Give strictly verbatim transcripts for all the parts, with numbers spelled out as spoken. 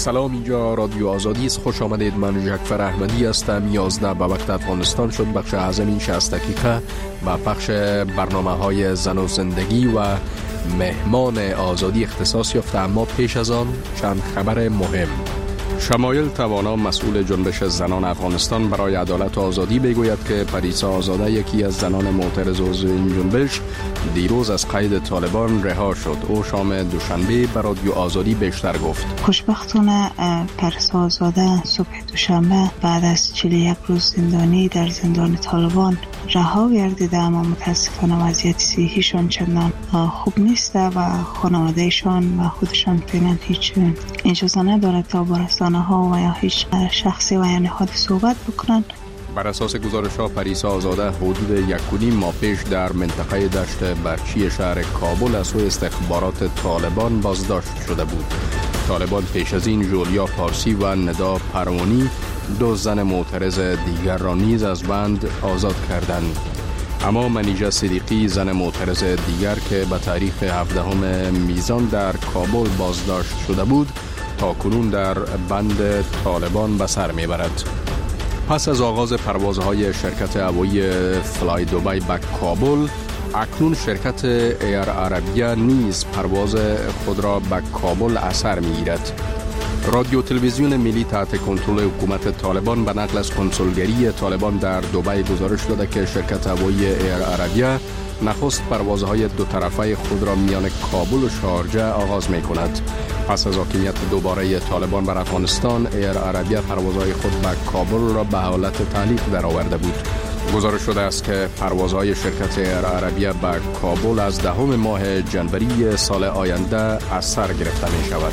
سلام، اینجا رادیو آزادی است. خوش آمدید. من جعفر احمدی هستم. یازده به وقت افغانستان شد. بخش اعظم این شصت دقیقه و پخش برنامه های زن و زندگی و مهمان آزادی اختصاص یافته. اما پیش از آن چند خبر مهم. شمایل توانا، مسئول جنبش زنان افغانستان برای عدالت و آزادی، بگوید که پریسا آزاده، یکی از زنان معترض عضو این جنبش، دیروز از قید طالبان رها شد. او شام دوشنبه بر رادیو آزادی بیشتر گفت. خوشبختانه پریسا آزاده صبح دوشنبه بعد از چهل و یک روز زندانی در زندان طالبان رها گردیده، اما متاسفانه وضعیت صحیشان چندان خوب نیست و خانوادهشان و خودشان فعلا هیچ اجازه ندارد تا با رسانه ها و یا هیچ شخصی و یا نهادی صحبت بکنند. بر اساس گزارش ها، پریسا آزاده حدود یک و نیم ماه پیش در منطقه دشت برچی شهر کابل از سوی استخبارات طالبان بازداشت شده بود. طالبان پیش از این جولیا پارسی و ندا پروانی، دو زن معترض دیگر را نیز از بند آزاد کردند. اما منیژه صدیقی، زن معترض دیگر که به تاریخ هفدهم میزان در کابل بازداشت شده بود، تا کنون در بند طالبان به سر میبرد. پس از آغاز پروازهای شرکت هوایی فلای دوبای به کابل، اکنون شرکت ایر عربیه نیز پرواز خود را به کابل اثر میگیرد. رادیو تلویزیون ملی تحت کنترل حکومت طالبان به نقل از کنسولگری طالبان در دبی گزارش داده که شرکت هوایی ایر عربیه نخست پروازهای دو طرفه خود را میان کابل و شارجه آغاز می کند. پس از حاکمیت دوباره طالبان بر افغانستان، ایر عربیه پروازهای خود به کابل را به حالت تعلیق درآورده بود. گزارش شده است که پروازهای شرکت ایر عربیه به کابل از دهم ماه جنوری سال آینده از سر گرفته می شود.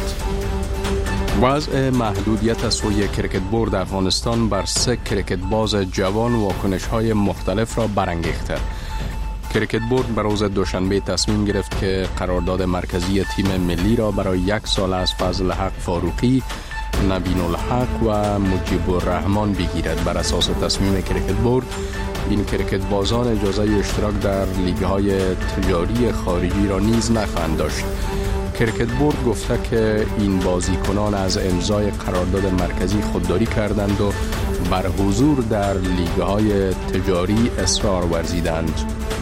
وضع محدودیت از سوی کرکت بورد افغانستان بر سه کرکت باز جوان واکنش‌های مختلف را برانگیخته. کرکت بورد بر روز دوشنبه تصمیم گرفت که قرارداد مرکزی تیم ملی را برای یک سال از فضل حق فاروقی، نبین الحق و مجیب الرحمن بگیرد. بر اساس تصمیم کرکت بورد، این کرکت بازان اجازه اشتراک در لیگ‌های تجاری خارجی را نیز نخواهند داشت. کرکت بورد گفته که این بازیکنان از امضای قرارداد مرکزی خودداری کردند و بر حضور در لیگ‌های تجاری اصرار ورزیدند.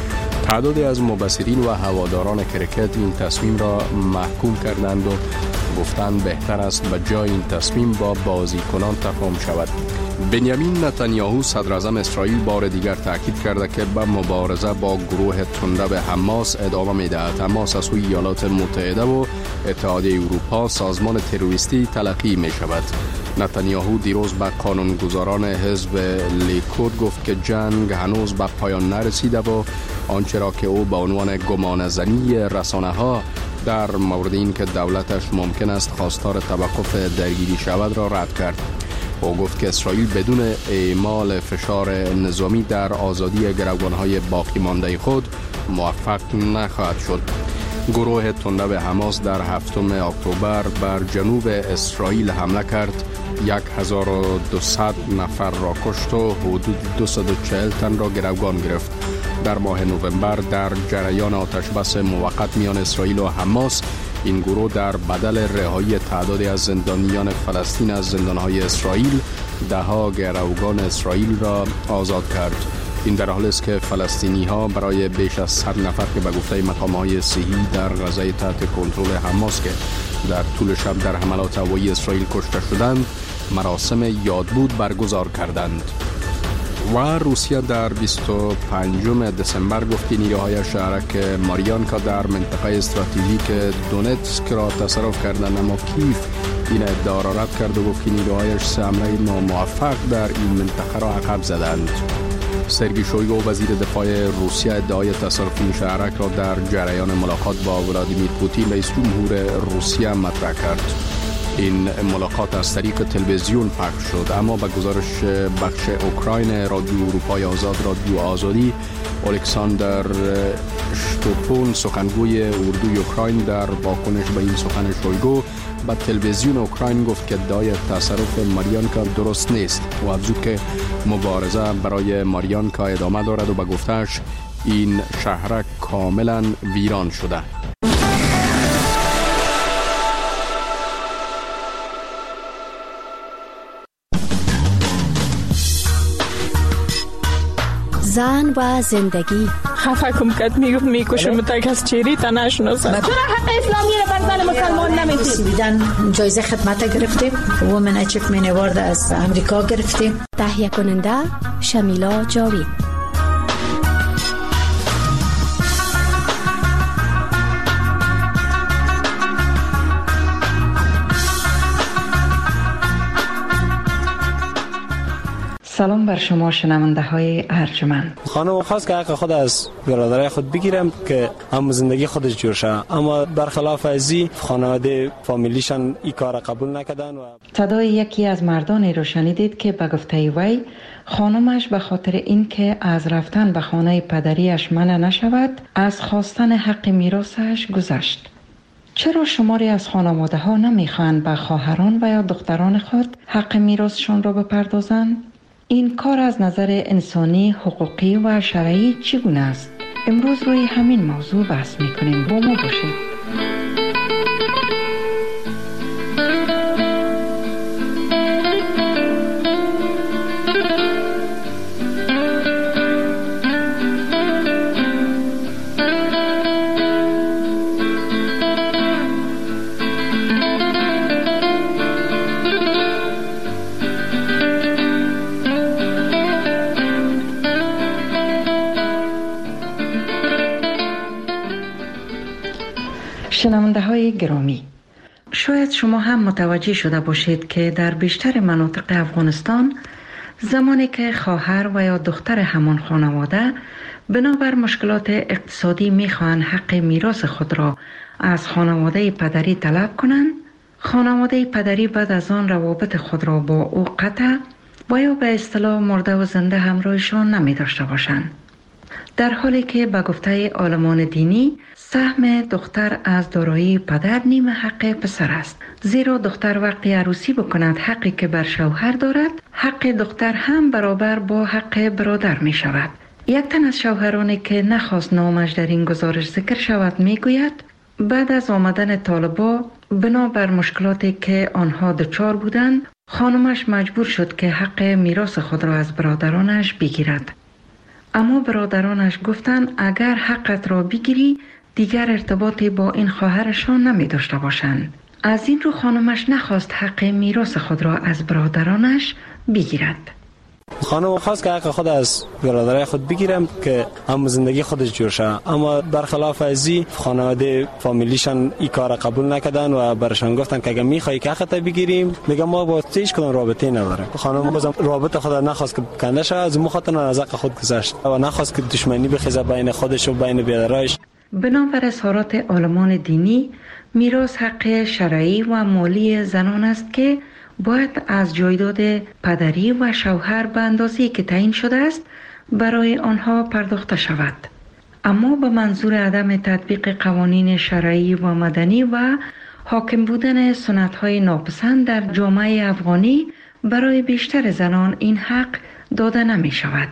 تعدادی از مبصرین و هواداران کرکت این تصمیم را محکوم کردند و گفتند بهتر است به جای این تصمیم با بازیکنان تفاهم شود. بنیامین نتانیاهو، صدر اعظم اسرائیل، بار دیگر تاکید کرده که به مبارزه با گروه تندرو به حماس ادامه می‌دهد. حماس از سوی ایالات متحده و اتحادیه اروپا سازمان تروریستی تلقی می‌شود. نتانیاهو دیروز به قانونگذاران حزب لیکود گفت که جنگ هنوز به پایان نرسیده و آنچه را که او به عنوان گمانه‌زنی رسانه‌ها در مورد این که دولتش ممکن است خواستار توقف درگیری شود را رد کرد. او گفت که اسرائیل بدون اعمال فشار نظامی در آزادی گروگان‌های باقی مانده خود موفق نخواهد شد. گروه تندرو حماس در هفتم اکتبر بر جنوب اسرائیل حمله کرد، هزار و دویست نفر را کشت و حدود دویست و چهل تن را گروگان گرفت. در ماه نوامبر در جریان آتشبس موقت میان اسرائیل و حماس، این گروه در بدل رهایی تعدادی از زندانیان فلسطین از زندانهای اسرائیل، دهها گروگان اسرائیل را آزاد کرد. این در حالی است که فلسطینی ها برای بیش از صد نفر که به گفته مقام های صحی در غزه تحت کنترل حماس که در طول شب در حملات هوایی اسرائیل کشته شدند، مراسم یادبود برگزار کردند. و روسیه در بیست و پنجم دسامبر گفت که نیروهای شهرک ماریانکا در منطقه استراتژیک دونتسک را تصرف کردند، اما کیف این ادعا را رد کرد و گفت که نیروهایش سه حمله ناموفق در این منطقه را عقب زدند. سرگئی شویگو، وزیر دفاع روسیه، ادعای تصرف این شهرک را در جریان ملاقات با ولادیمیر پوتین، رئیس جمهور روسیه، مطرح کرد. این ملاقات از طریق تلویزیون پخش شد، اما به گزارش بخش اوکراین رادیو اروپای آزاد، رادیو آزادی، الکساندر شتوپون، سخنگوی اردوی اوکراین، در واکنش به این سخن شویگو به تلویزیون اوکراین گفت که ادعای تصرف ماریانکا درست نیست و افزود که مبارزه برای ماریانکا ادامه دارد و به گفته‌اش این شهرک کاملا ویران شده. زن و زندگی. خفه کم کت میگفت میکشم تا کس چیری تا نشناسم. چرا حق اسلامی رو بر زن مسلمان نمیدید؟ سویدن جایزه خدمت گرفتیم، وومن اچیومنت اوارد از امریکا گرفتیم. تهیه کننده شمیلا جاوید. سلام بر شما شنونده های ارجمند. خانم خواست که حق خود از برادرای خود بگیرم که هم زندگی خودش جور شه، اما برخلاف ازی خانواده فامیلیشان این کار قبول نکردن. و صدای یکی از مردانی رو شنیدید که به گفته وی خانمش به خاطر اینکه از رفتن به خانه پدریش منع نشود از خواستن حق میراثش گذشت. چرا شماری از خانواده ها نمیخوان به خواهران و یا دختران خود حق میراثشان را بپردازند؟ این کار از نظر انسانی، حقوقی و شرعی چگونه است؟ امروز روی همین موضوع بحث میکنیم. با ما باشید. شنونده های گرامی، شاید شما هم متوجه شده باشید که در بیشتر مناطق افغانستان زمانی که خواهر و یا دختر همان خانواده بنابر مشکلات اقتصادی میخواهند حق میراث خود را از خانواده پدری طلب کنند، خانواده پدری بعد از آن روابط خود را با او قطع و یا به اصطلاح مرده و زنده همراهشان نمی داشته باشند. در حالی که به گفته عالمان دینی سهم دختر از دارایی پدر نیم حق پسر است، زیرا دختر وقتی عروسی بکند حقی که بر شوهر دارد، حق دختر هم برابر با حق برادر می شود. یک تن از شوهرانی که نخواست نامش در این گزارش ذکر شود می گوید بعد از آمدن طالبا بنا بر مشکلاتی که آنها دچار بودند، خانمش مجبور شد که حق میراث خود را از برادرانش بگیرد. اما برادرانش گفتند اگر حقت را بگیری دیگر ارتباطی با این خواهرشان نمی داشته باشند. از این رو خانمش نخواست حق میراث خود را از برادرانش بگیرد. خانم خواست که حق خود از برادرای خود بگیرم که هم زندگی خودش جور شه، اما برخلاف ازی خانواده فامیلیشان این کار قبول نکردن و برشان گفتن که اگه میخوای که حقت بگیریم، میگم ما با هیچ کدوم رابطه نداریم. خانم بازم رابطه خود نخواست که کنده شه، از مخاطر از حق خود گذشت و نخواست که دشمنی بخیزه بین خودش و بین برادرایش. بنابر اظهارات عالمان دینی، میراث حق شرعی و مالی زنان است که باید از جایداد پدری و شوهر به اندازه‌ای که تعیین شده است برای آنها پرداخته شود، اما به منظور عدم تطبیق قوانین شرعی و مدنی و حاکم بودن سنت‌های ناپسند در جامعه افغانی برای بیشتر زنان این حق داده نمی شود.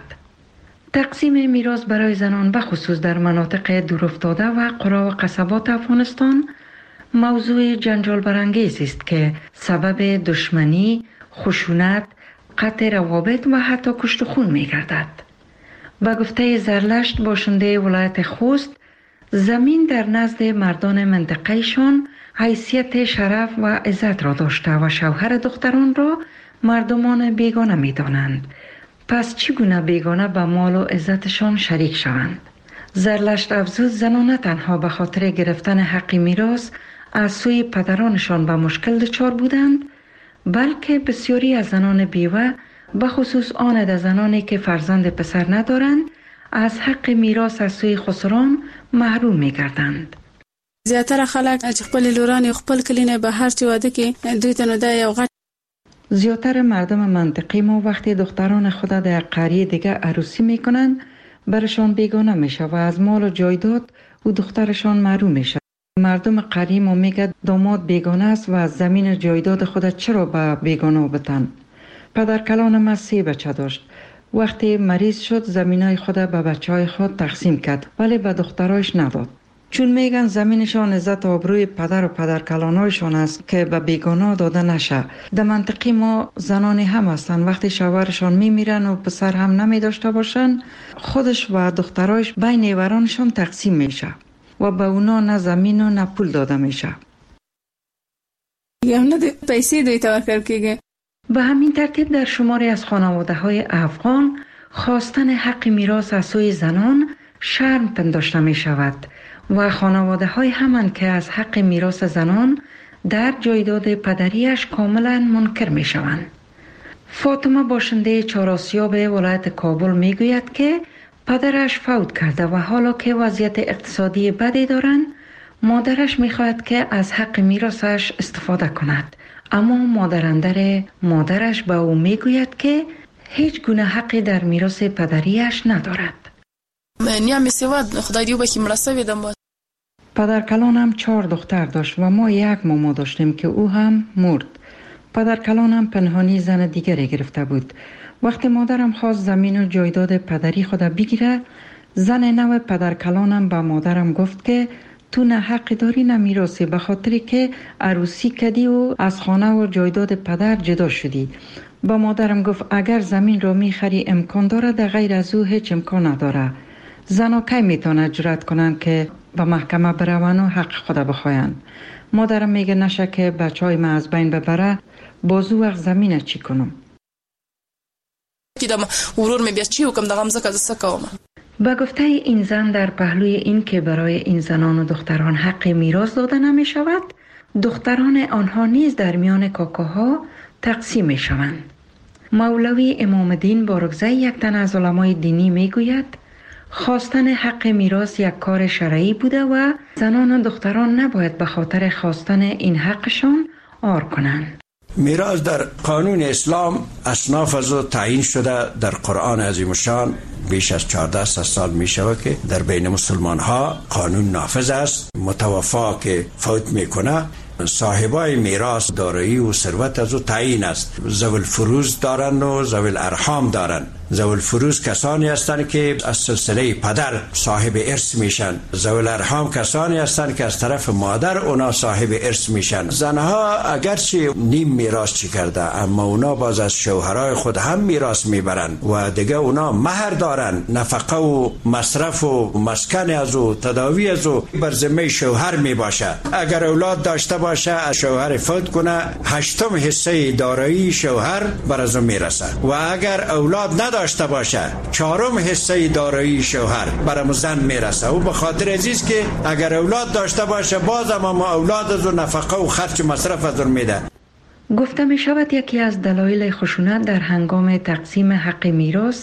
تقسیم میراث برای زنان به خصوص در مناطق دورافتاده و قرى و قصبات افغانستان موضوع جنجال برانگیز است که سبب دشمنی، خشونت، قطع روابط و حتی کشت و خون می گردد. به گفته زرلشت باشنده ولایت خوست، زمین در نزد مردان منطقهشان حیثیت شرف و عزت را داشته و شوهر دختران را مردمان بیگانه می دانند. پس چگونه بیگانه به مال و عزتشان شریک شوند؟ زرلشت افزود زنان نه تنها به خاطر گرفتن حق میراث از سوی پدرانشان به مشکل دچار بودند، بلکه بسیاری از زنان بیوه به خصوص آن از زنانی که فرزند پسر ندارند از حق میراث از سوی خسران محروم می گردند. زیاتره خلک چې خپل لوران خپل کلینه به هر چی واده کې دوی ته نو د یو غټ زیاتر مردم منطقی ما وقتی دختران خود در قریه دیگه عروسی می کنند برشان بیگانه می شود و از مال و جایداد و دخترشان محروم می شود. مردم قریه ما میگه داماد بیگانه است و از زمین جایداد خود چرا به بیگانه بتن. پدر کلان ما سه بچه داشت. وقتی مریض شد زمینای خود به بچه های خود تقسیم کرد ولی به دخترایش نداد. چون میگن زمینشان عزت و آبروی پدر و پدرکلانایشان است که به بیگانه داده نشه. در منطقه ما زنانی هم هستن وقتی شوهرشان میمیرن و پسر هم نمی داشته باشن، خودش و دخترایش بین نیورانشان تقسیم میشه و به اونا نه زمین و نه پول داده میشه. یا نه پیسې دوی ته ورکړل کیږي. به همین ترتیب در شماری از خانواده های افغان خواستن حق میراث از سوی زنان شرم پنداشته می شود و خانواده های همان که از حق میراث زنان در جایداد پدریش کاملا منکر می شوند. فاطمه باشنده چهارآسیاب ولایت کابل می گوید که پدرش فوت کرده و حالا که وضعیت اقتصادی بدی دارند، مادرش می خواهد که از حق میراثش استفاده کند، اما مادراندر مادرش به او می گوید که هیچ گونه حقی در میراث پدریش ندارد. نیام سواد خدای دیو بکی مرسوی دم بود. پدرکلانم چهار دختر داشت و ما یک ماما داشتیم که او هم مرد. پدرکلانم پنهانی زن دیگری گرفته بود. وقتی مادرم خواست زمین و جایداد پدری خود بگیره، زن نو پدرکلانم به مادرم گفت که تو نه حقی داری نه میراثی، به خاطری که عروسی کردی و از خانه و جایداد پدر جدا شدی. با مادرم گفت اگر زمین رو میخری امکان داره، در غیر از او هیچ امکان نداره. زنا کی میتونه جرأت کنن که به محکمه برون و حق خود بخواین؟ مادرم میگه نشه که بچهای من از بین ببره، بازو وقت زمینه چی کنم؟ کیدم ورور می بیاد چی حکم دغم زکه زسکوم. با گفته این زن در پهلوی این که برای این زنان و دختران حق میراث داده نمی شود، دختران آنها نیز در میان کاکاها تقسیم می شوند. مولوی امام الدین بارکزی یک تن از علمای دینی می گوید خواستن حق میراث یک کار شرعی بوده و زنان و دختران نباید به خاطر خواستن این حقشان عار کنند. میراث در قانون اسلام اصناف از تعیین شده. در قرآن عظیم الشان بیش از چهارده سال می شود که در بین مسلمان ها قانون نافذ است. متوفا که فوت میکنه، صاحبای میراث دارایی و ثروت از او تعیین است. ذوی الفروض دارن و ذوی الارحام دارن. ذوی الفروض کسانی هستند که از سلسله پدر صاحب ارث میشن. ذوی الارحام کسانی هستند که از طرف مادر اونا صاحب ارث میشن. زنها اگرچه نیم میراث چی کرده، اما اونا باز از شوهرای خود هم میراث میبرن و دیگه اونا مهر دارن. نفقه و مصرف و مسکن از او، تداوی از او بر ذمه شوهر میباشه. اگر اولاد داشته باشه، از شوهر فوت کنه، هشتم حصه دارایی شوهر بر از او میرسه و اگر اولاد نداشته داشته باشه، چهارم حصه دارایی شوهر برام زن میرسه. و به خاطر عزیز که اگر اولاد داشته باشه، باز اما اولاد از نفقه و خرج مصرف از میده. گفته می شود یکی از دلایل خشونت در هنگام تقسیم حق میراث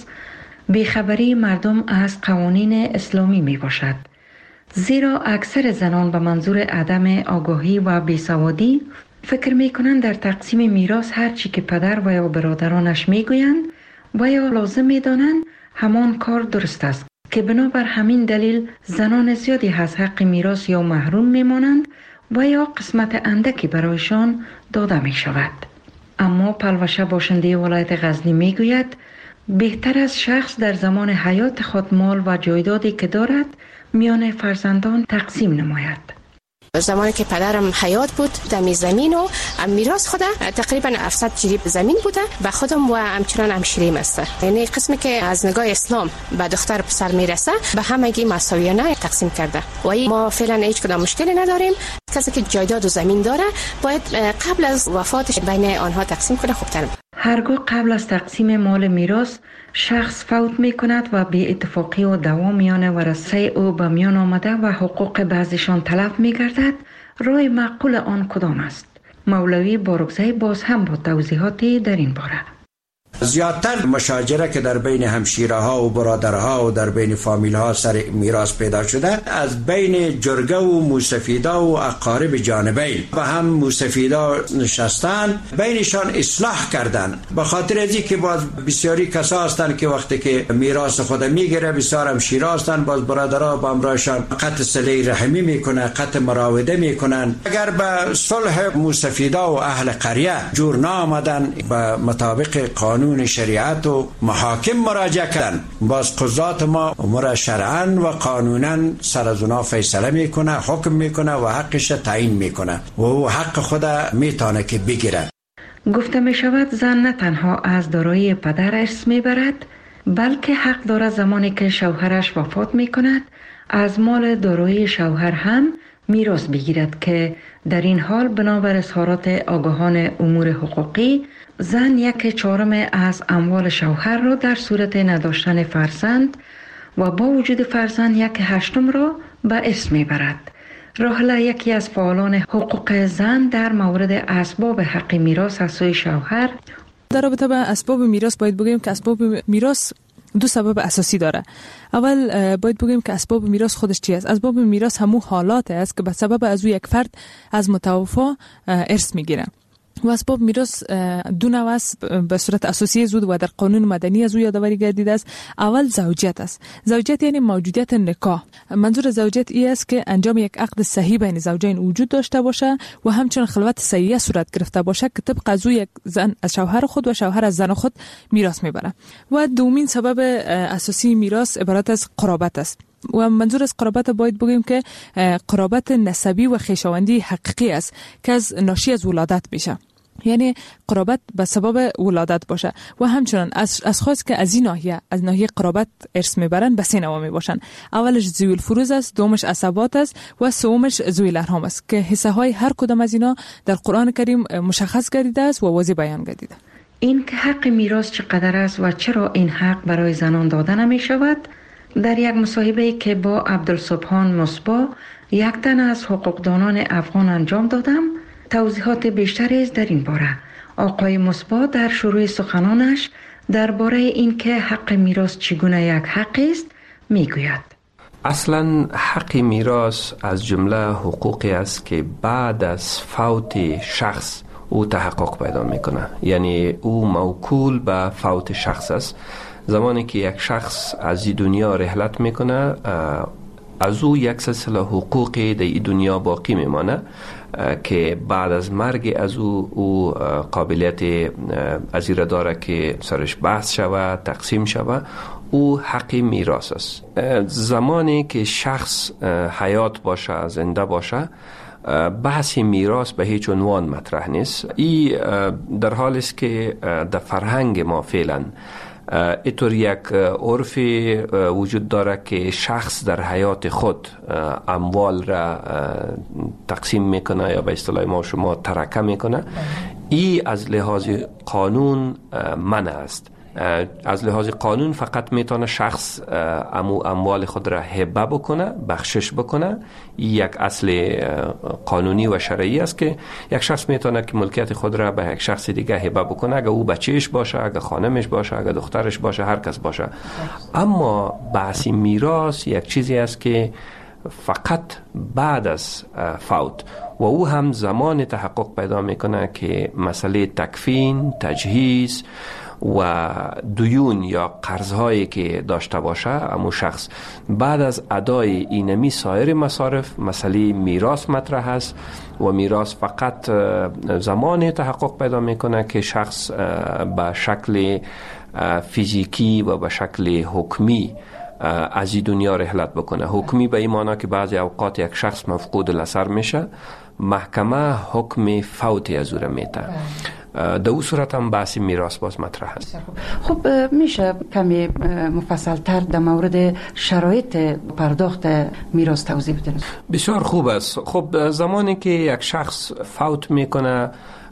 بیخبری مردم از قوانین اسلامی می باشد. زیرا اکثر زنان به منظور عدم آگاهی و بیسوادی فکر می کنند در تقسیم میراث هر چی که پدر و یا برادرانش می گویند و یا لازم می دانند همان کار درست است، که بنابر همین دلیل زنان زیادی از حق میراث یا محروم می مانند و یا قسمت اندکی برایشان داده می شود. اما پلوشه باشنده ولایت غزنی می گوید بهتر از شخص در زمان حیات خود مال و جایدادی که دارد میان فرزندان تقسیم نماید. زمانی که پدرم حیات بود، دمی زمین و میراث خود تقریبا هفتصد جریب زمین بوده و خودم و همچنان همشیریم است. یعنی قسمی که از نگاه اسلام به دختر پسر میرسه به همگی مساویانه تقسیم کرده و ما فعلا هیچ کدام مشکلی نداریم. کسی که جایداد و زمین داره باید قبل از وفاتش بین آنها تقسیم کنه. خوبتر هرگاه قبل از تقسیم مال میراث شخص فوت می کند و بی اتفاقی و دوام میان ورثه او به میان آمده و حقوق بعضیشان تلف می گردد، راه معقول آن کدام است؟ مولوی بارکزی باز هم با توضیحاتی در این باره. زیادتر مشاجره که در بین همشیره ها و برادرها و در بین فامیل ها سر میراث پیدا شده از بین جرگه و موسفیدا و اقارب جانبین و هم موسفیدا نشستن بینشان اصلاح کردن. به خاطر ازی که باز بسیاری کسا هستند که وقتی که میراث خود میگیره بسیار همشیره هستند، باز برادرها با امرایشان قطع صله رحمی میکنن، قطع مراوده میکنن. اگر به صلح موسفیدا و اهل قریه جور نامدن به مطابق قانون قانون شریعت و محاکم مراجعه کردن. باز قضات ما امور شرعاً و قانوناً سر از اونا فیصله میکنه، حکم میکنه و حقش تعیین میکنه و او حق خود میتونه که بگیره. گفته می شود زن نه تنها از دارایی پدر ارث می برد، بلکه حق دارد زمانی که شوهرش وفات می کند از مال دارایی شوهر هم میراث بگیرد که در این حال بنابر اظهارات آگاهان امور حقوقی زن یک چهارم از اموال شوهر را در صورت نداشتن فرزند و با وجود فرزند یک هشتم را به ارث میبرد. راهله یکی از فعالان حقوق زن در مورد اسباب حق میراث از سوی شوهر. در رابطه با اسباب میراث باید بگیم که اسباب میراث دو سبب اساسی داره. اول باید بگیم که اسباب میراث خودش چی است؟ اسباب میراث همون حالات است که به سبب از یک فرد از متوفا ارث میگیره. و اسباب میراث دو نوع است به صورت اساسی زود و در قانون مدنی از او یادآوری گردیده است. اول زوجیت است. زوجیت یعنی موجودیت نکاح. منظور زوجیت این است که انجام یک عقد صحیح بین زوجین وجود داشته باشه و همچنین خلوت صحیحه صورت گرفته باشه که طبق از او یک زن از شوهر خود و شوهر از زن خود میراث میبره. و دومین سبب اساسی میراث عبارت از قرابت است. و منظور از قرابت باید بگیم که قرابت نسبی و خویشاوندی حقیقی است که از ناشی از ولادت میشه. یعنی قرابت به سبب ولادت باشه و همچنان از از خاص که از این ناحیه از ناحیه قرابت ارث میبرن به سه نوع میباشن. اولش ذوی الفروض است، دومش عصبات است و سومش ذوی الارحام است که حصه های هر کدام از اینا در قرآن کریم مشخص گردیده است و واضح بیان گردیده. این که حق میراث چقدر است و چرا این حق برای زنان داده نمی شود، در یک مصاحبه که با عبدالسبحان مصباح یک تن از حقوقدانان افغان انجام دادم توضیحات بیشتری است در این باره. آقای مصباح در شروع سخنانش درباره این که حق میراث چگونه یک حق است میگوید. اصلا حق میراث از جمله حقوقی است که بعد از فوت شخص او تحقق پیدا میکنه. یعنی او موکول به فوت شخص است. زمانی که یک شخص از این دنیا رحلت میکنه از او یک سلسله حقوقی در این دنیا باقی میمانه که بعد از مرگ از او او قابلیت از این داره که سرش بحث شود، تقسیم شود. او حق میراث است. زمانی که شخص حیات باشه، زنده باشه، بحث میراث به هیچ عنوان مطرح نیست. این در حالی است که در فرهنگ ما فعلا اینطور یک عرف وجود داره که شخص در حیات خود اموال را تقسیم میکنه یا به اصطلاح ما شما ترکه میکنه. این از لحاظ قانون منع است. از لحاظ قانون فقط میتونه شخص امو اموال خود را هبه بکنه، بخشش بکنه. یک اصل قانونی و شرعی است که یک شخص میتونه که ملکیت خود را به یک شخص دیگه هبه بکنه، اگه او بچهش باشه، اگه خانمش باشه، اگه دخترش باشه، هر کس باشه. اما بحث میراث یک چیزی است که فقط بعد از فوت و او هم زمان تحقق پیدا میکنه که مسئله تکفین، تجهیز و دیون یا قرضهایی که داشته باشه اما شخص بعد از ادای اینمی سایر مصارف مسئله میراث مطرح است و میراث فقط زمان تحقق پیدا میکنه که شخص به شکل فیزیکی و به شکل حکمی از این دنیا رحلت بکنه. حکمی به این معنی که بعضی اوقات یک شخص مفقود الاثر میشه، محکمه حکم فوتی از او را میده. در اون صورت هم بحث میراث باز مطرح است. خب میشه کمی مفصل تر در مورد شرایط پرداخت میراث توضیح بدید؟ بسیار خوب است. خب زمانی که یک شخص فوت میکنه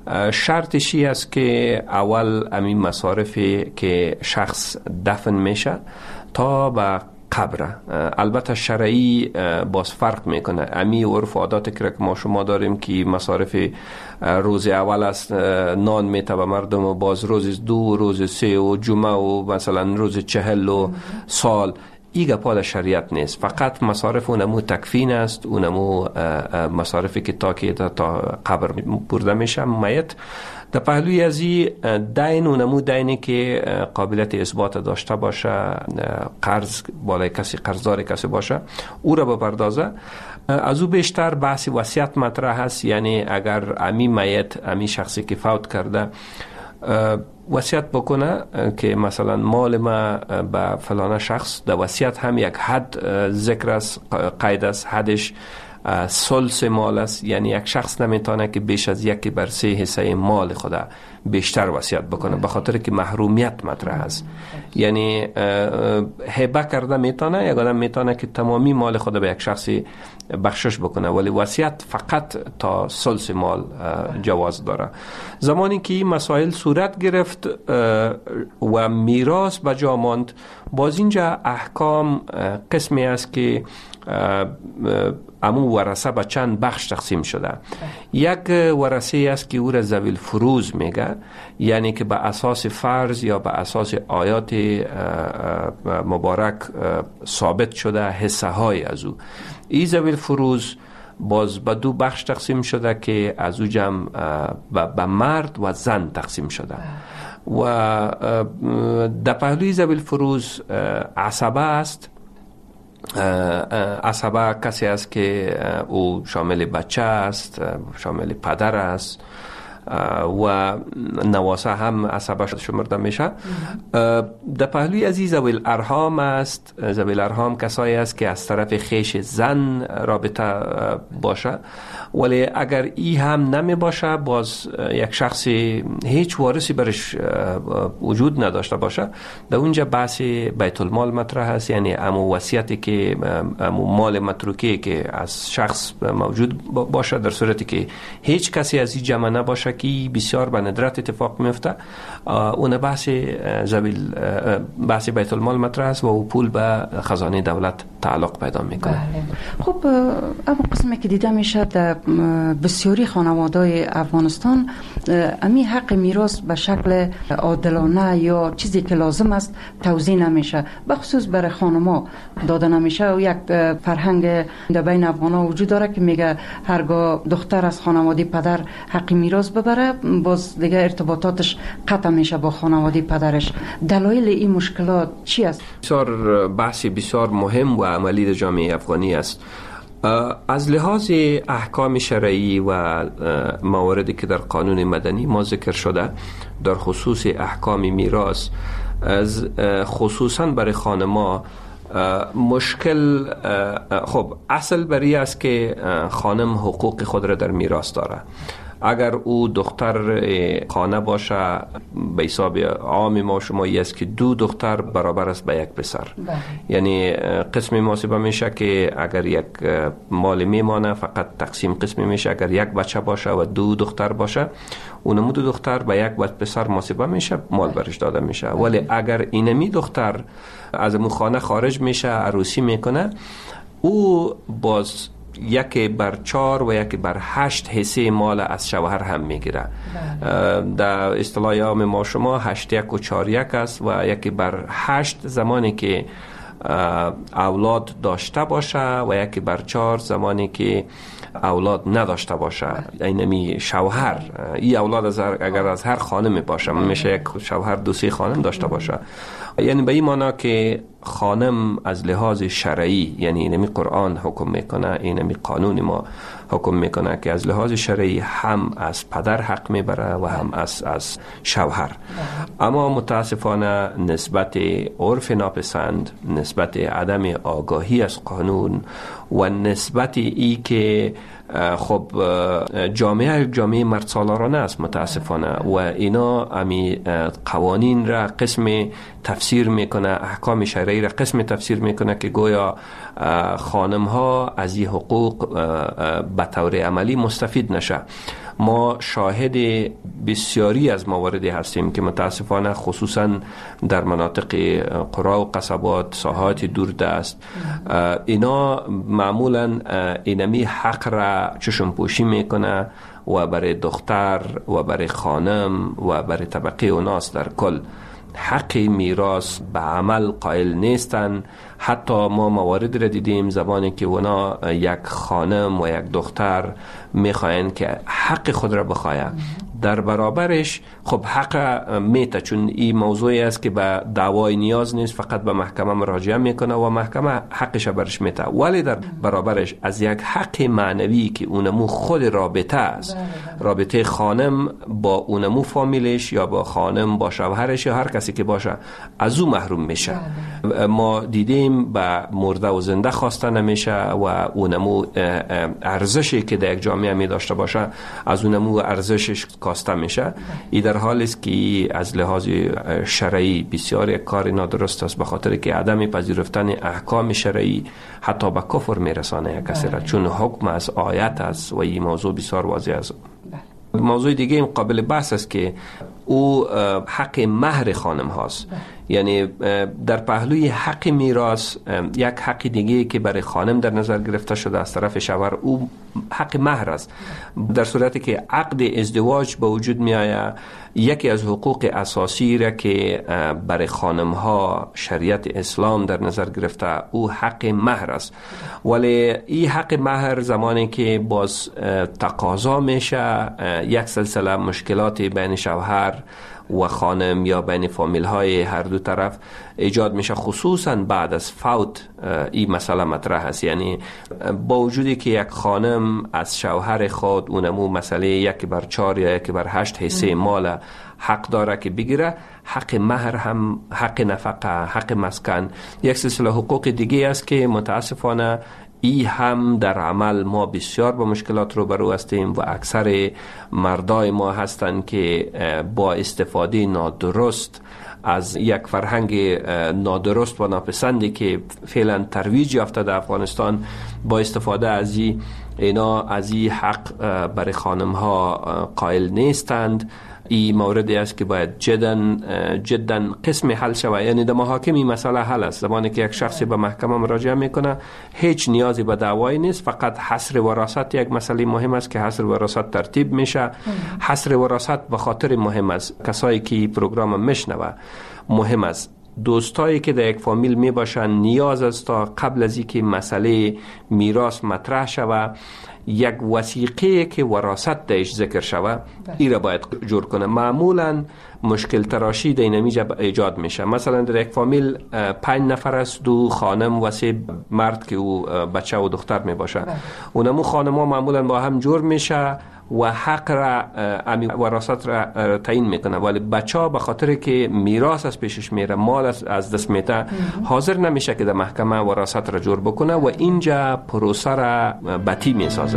شرطش است که اول همین مصارفی که شخص دفن میشه تا به قبر، البته شرعی باز فرق میکنه. امی عرف عادات که ما شما داریم که مصارف روز اول است نان میته به مردم و باز روز دو، روز سه و جمعه و مثلا روز چهل و سال، ایگه پا در شریعت نیست. فقط مصارف اونمو تکفین است، اونمو مصارفی که تا که تا قبر برده میشه میت. در پهلوی از این دین اونمو دینی که قابلیت اثبات داشته باشه، قرض بالای کسی، قرضدار کسی باشه، او را بپردازه. از او بیشتر بحث وصیت مطرح هست. یعنی اگر امی میت، امی شخصی که فوت کرده وصیت بکنه که مثلا مال ما به فلان شخص، در وصیت هم یک حد ذکر است، قید است، حدش ثلث مال است. یعنی یک شخص نمیتونه که بیش از یکی بر سه حصه مال خود بیشتر وصیت بکنه، به خاطر که محرومیت مطرح است. یعنی هبه کرده میتونه، یک آدم میتونه که تمامی مال خود به یک شخصی بخشش بکنه، ولی وصیت فقط تا ثلث مال جواز داره. زمانی که این مسائل صورت گرفت و میراث به جا ماند، باز اینجا احکام قسمی است که امو ورثه به چند بخش تقسیم شده. یک ورثه است که او را ذوی الفروض میگه، یعنی که به اساس فرض یا به اساس آیات مبارک ثابت شده حصه های از او. این ذوی الفروض باز به دو بخش تقسیم شده که از او جمع به مرد و زن تقسیم شده. و در پهلوی ذوی الفروض عصبه است. عصبه کسی است که او شامل بچه است، شامل پدر است و نواسه هم عصبه شمرده میشه. در پهلوی از ذوی الارحام است. ذوی الارحام کسایی است که از طرف خیش زن رابطه باشه، ولی اگر ای هم نمی باشه، باز یک شخصی هیچ وارثی برش وجود نداشته باشه، در اونجا بحث بیت المال مطرح است. یعنی امو وصیتی که امو مال متروکی که از شخص موجود باشه، در صورتی که هیچ کسی از این جمع نباشه که بسیار به ندرت اتفاق میفته، اون بحث زویل بحث بیت المال مطرح است و او پول به خزانه دولت تعلق پیدا میکنه. خب اما قسمی که دیده میشه در بسیاری خانواده‌های افغانستان امی حق میراث به شکل عادلانه یا چیزی که لازم است توزیع نمیشه، به خصوص برای خانم‌ها داده نمیشه. و یک فرهنگ در بین افغان‌ها وجود داره که میگه هرگاه دختر از خانواده پدر حق میراث ببره، باز دیگه ارتباطاتش قطع میشه با خانواده پدرش. دلایل این مشکلات چی است؟ بسیار بحثی بسیار مهم و عملی در جامعه افغانی است. از لحاظ احکام شرعی و مواردی که در قانون مدنی ما ذکر شده در خصوص احکام میراث، از خصوصا برای خانما مشکل، خب اصل بری است که خانم حقوق خود را در میراث داره. اگر او دختر خانه باشه، به حساب عام ما شمایی است که دو دختر برابر است به یک پسر. یعنی قسمی محاسبه میشه که اگر یک مال میمانه فقط تقسیم قسمی میشه. اگر یک بچه باشه و دو دختر باشه، اونمو دو دختر به یک پسر محاسبه میشه، مال برش داده میشه. ولی اگر اینمی دختر از اون خانه خارج میشه، عروسی میکنه، او باز یکی بر چار و یکی بر هشت حصه مال از شوهر هم میگیره. در اصطلاح عام ما شما هشت یک و چار یک است و یکی بر هشت زمانی که اولاد داشته باشه و یکی بر چار زمانی که اولاد نداشته باشه. اینمی شوهر، این اولاد از اگر از هر خانم باشه، میشه یک شوهر دو سه خانم داشته باشه. یعنی به این معنی که خانم از لحاظ شرعی، یعنی اینمی قرآن حکم میکنه، اینمی قانون ما حکم میکنه که از لحاظ شرعی هم از پدر حق میبره و هم از از شوهر. اما متاسفانه نسبت عرف ناپسند، نسبت عدم آگاهی از قانون و نسبت ای که خب جامعه جامعه مرد سالارانه است متاسفانه، و اینا امی قوانین را قسم تفسیر میکنه، احکام شرعی را قسم تفسیر میکنه که گویا خانم ها از این حقوق به طور عملی مستفید نشه. ما شاهد بسیاری از مواردی هستیم که متاسفانه خصوصا در مناطق قرا و قصبات، ساحات دوردست، اینا معمولا اینمی حق را چشم پوشی میکنه و برای دختر و برای خانم و برای طبقه و ناس در کل حق میراث به عمل قائل نیستن. حتی ما موارد را دیدیم زمانی که اونا یک خانم و یک دختر میخواین که حق خود را بخواین، در برابرش خب حق میته، چون این موضوعی است که به دعوای نیاز نیست، فقط به محکمه مراجعه میکنه و محکمه حقش برش میته. ولی در برابرش از یک حق معنوی که اونمو خود رابطه است، رابطه خانم با اونمو فامیلش یا با خانم با شوهرش یا هر کسی که باشه، از او محروم میشه. ما دیدیم به مرده و زنده خواسته نمیشه و اونمو ارزشی که در یک جامعه می داشته باشه از اونمو ارزشش کاسته میشه. ای در حالی است که از لحاظ شرعی بسیار یک کار نادرست است، به خاطر که عدم پذیرفتن احکام شرعی حتی به کفر میرسانه یک کسی را، چون حکم از آیت است و این موضوع بسیار واضح است. موضوع دیگه این قابل بحث است که او حق مهر خانم هاست. یعنی در پهلوی حق میراث یک حق دیگه که برای خانم در نظر گرفته شده از طرف شوهر، او حق مهر است. در صورتی که عقد ازدواج به وجود می آید، یکی از حقوق اساسی را که برای خانم ها شریعت اسلام در نظر گرفته او حق مهر است. ولی این حق مهر زمانی که باز تقاضا میشه، یک سلسله مشکلات بین شوهر و خانم یا بین فامیل های هر دو طرف ایجاد میشه، خصوصا بعد از فوت این مسئله مطرح است. یعنی با وجودی که یک خانم از شوهر خود اونمو مسئله یک بر چار یا یک بر هشت حصه مال حق داره که بگیره، حق مهر هم، حق نفقه، حق مسکن، یک سلسله حقوق دیگه است که متاسفانه ای هم در عمل ما بسیار با مشکلات رو برو هستیم و اکثر مردای ما هستند که با استفاده نادرست از یک فرهنگ نادرست و ناپسندی که فعلا ترویج یافته در افغانستان، با استفاده از این اینا از این حق برای خانم ها قائل نیستند. این موردی است که باید جدا جدا قسم حل شود. یعنی در محاکم این مسئله حل است. زمانی که یک شخصی به محکمه مراجعه میکنه هیچ نیازی به دعوایی نیست، فقط حصر وراثت یک مسئله مهم است که حصر وراثت ترتیب میشه. حصر وراثت به خاطر مهم است، کسایی که پروگرام میشنوه مهم است، دوستایی که در یک فامیل می باشن نیاز است تا قبل از اینکه مسئله میراث مطرح شود یک وثیقه که وراثت درش ذکر شود این را باید جور کنه. معمولا مشکل تراشی در اینجا ایجاد میشه. مثلا در یک فامیل پنج نفر است، دو خانم و سه مرد که او بچه و دختر می باشه. اونمو خانم ها معمولا با هم جور میشه و حق را امی وراثت را تعیین میکنه، ولی بچه ها به خاطر که میراث از پیشش میره، مال از دست میته، حاضر نمیشه که در محکمه وراثت را جور بکنه و اینجا پروسه را بطی میسازه.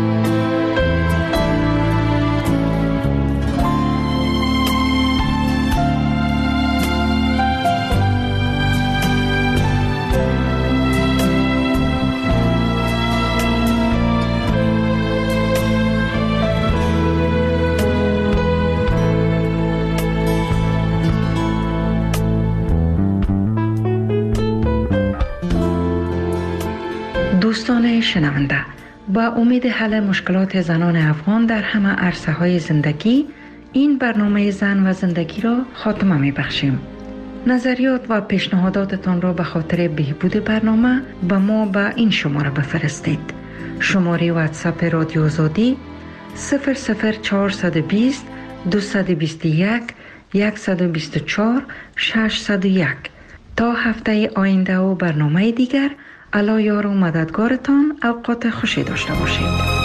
دوستان شنونده، با امید حل مشکلات زنان افغان در همه عرصه های زندگی، این برنامه زن و زندگی را خاتمه می بخشیم. نظریات و پیشنهاداتتان را به خاطر بهبود برنامه به ما به این شماره بفرستید. شماره واتساپ رادیو آزادی صفر صفر چهارصد و بیست دویست و بیست و یک صد و بیست و چهار ششصد و یک. تا هفته آینده و برنامه دیگر، الله یار و مددگارتان. اوقات خوشی داشته باشید.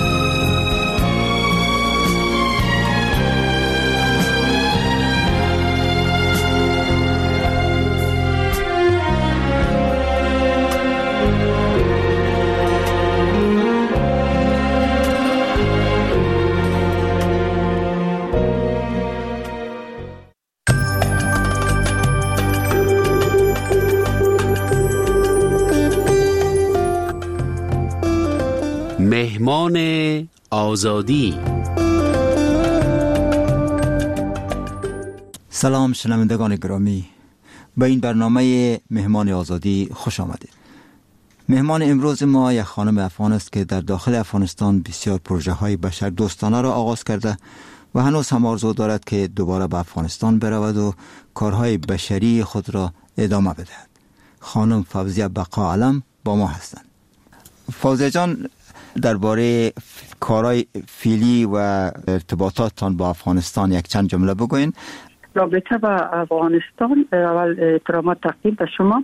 مهمان آزادی. سلام شنوندگان گرامی، به این برنامه مهمان آزادی خوش آمدید. مهمان امروز ما یک خانم افغان است که در داخل افغانستان بسیار پروژه های بشر دوستانه را آغاز کرده و هنوز هم آرزو دارد که دوباره به افغانستان برود و کارهای بشری خود را ادامه بدهد. خانم فوزیه بقا علم با ما هستند. فوزیه جان، درباره کارهای فعلی و ارتباطاتتان با افغانستان یک چند جمله بگوین. رابطه با افغانستان، اول احترامات تقدیم به شما.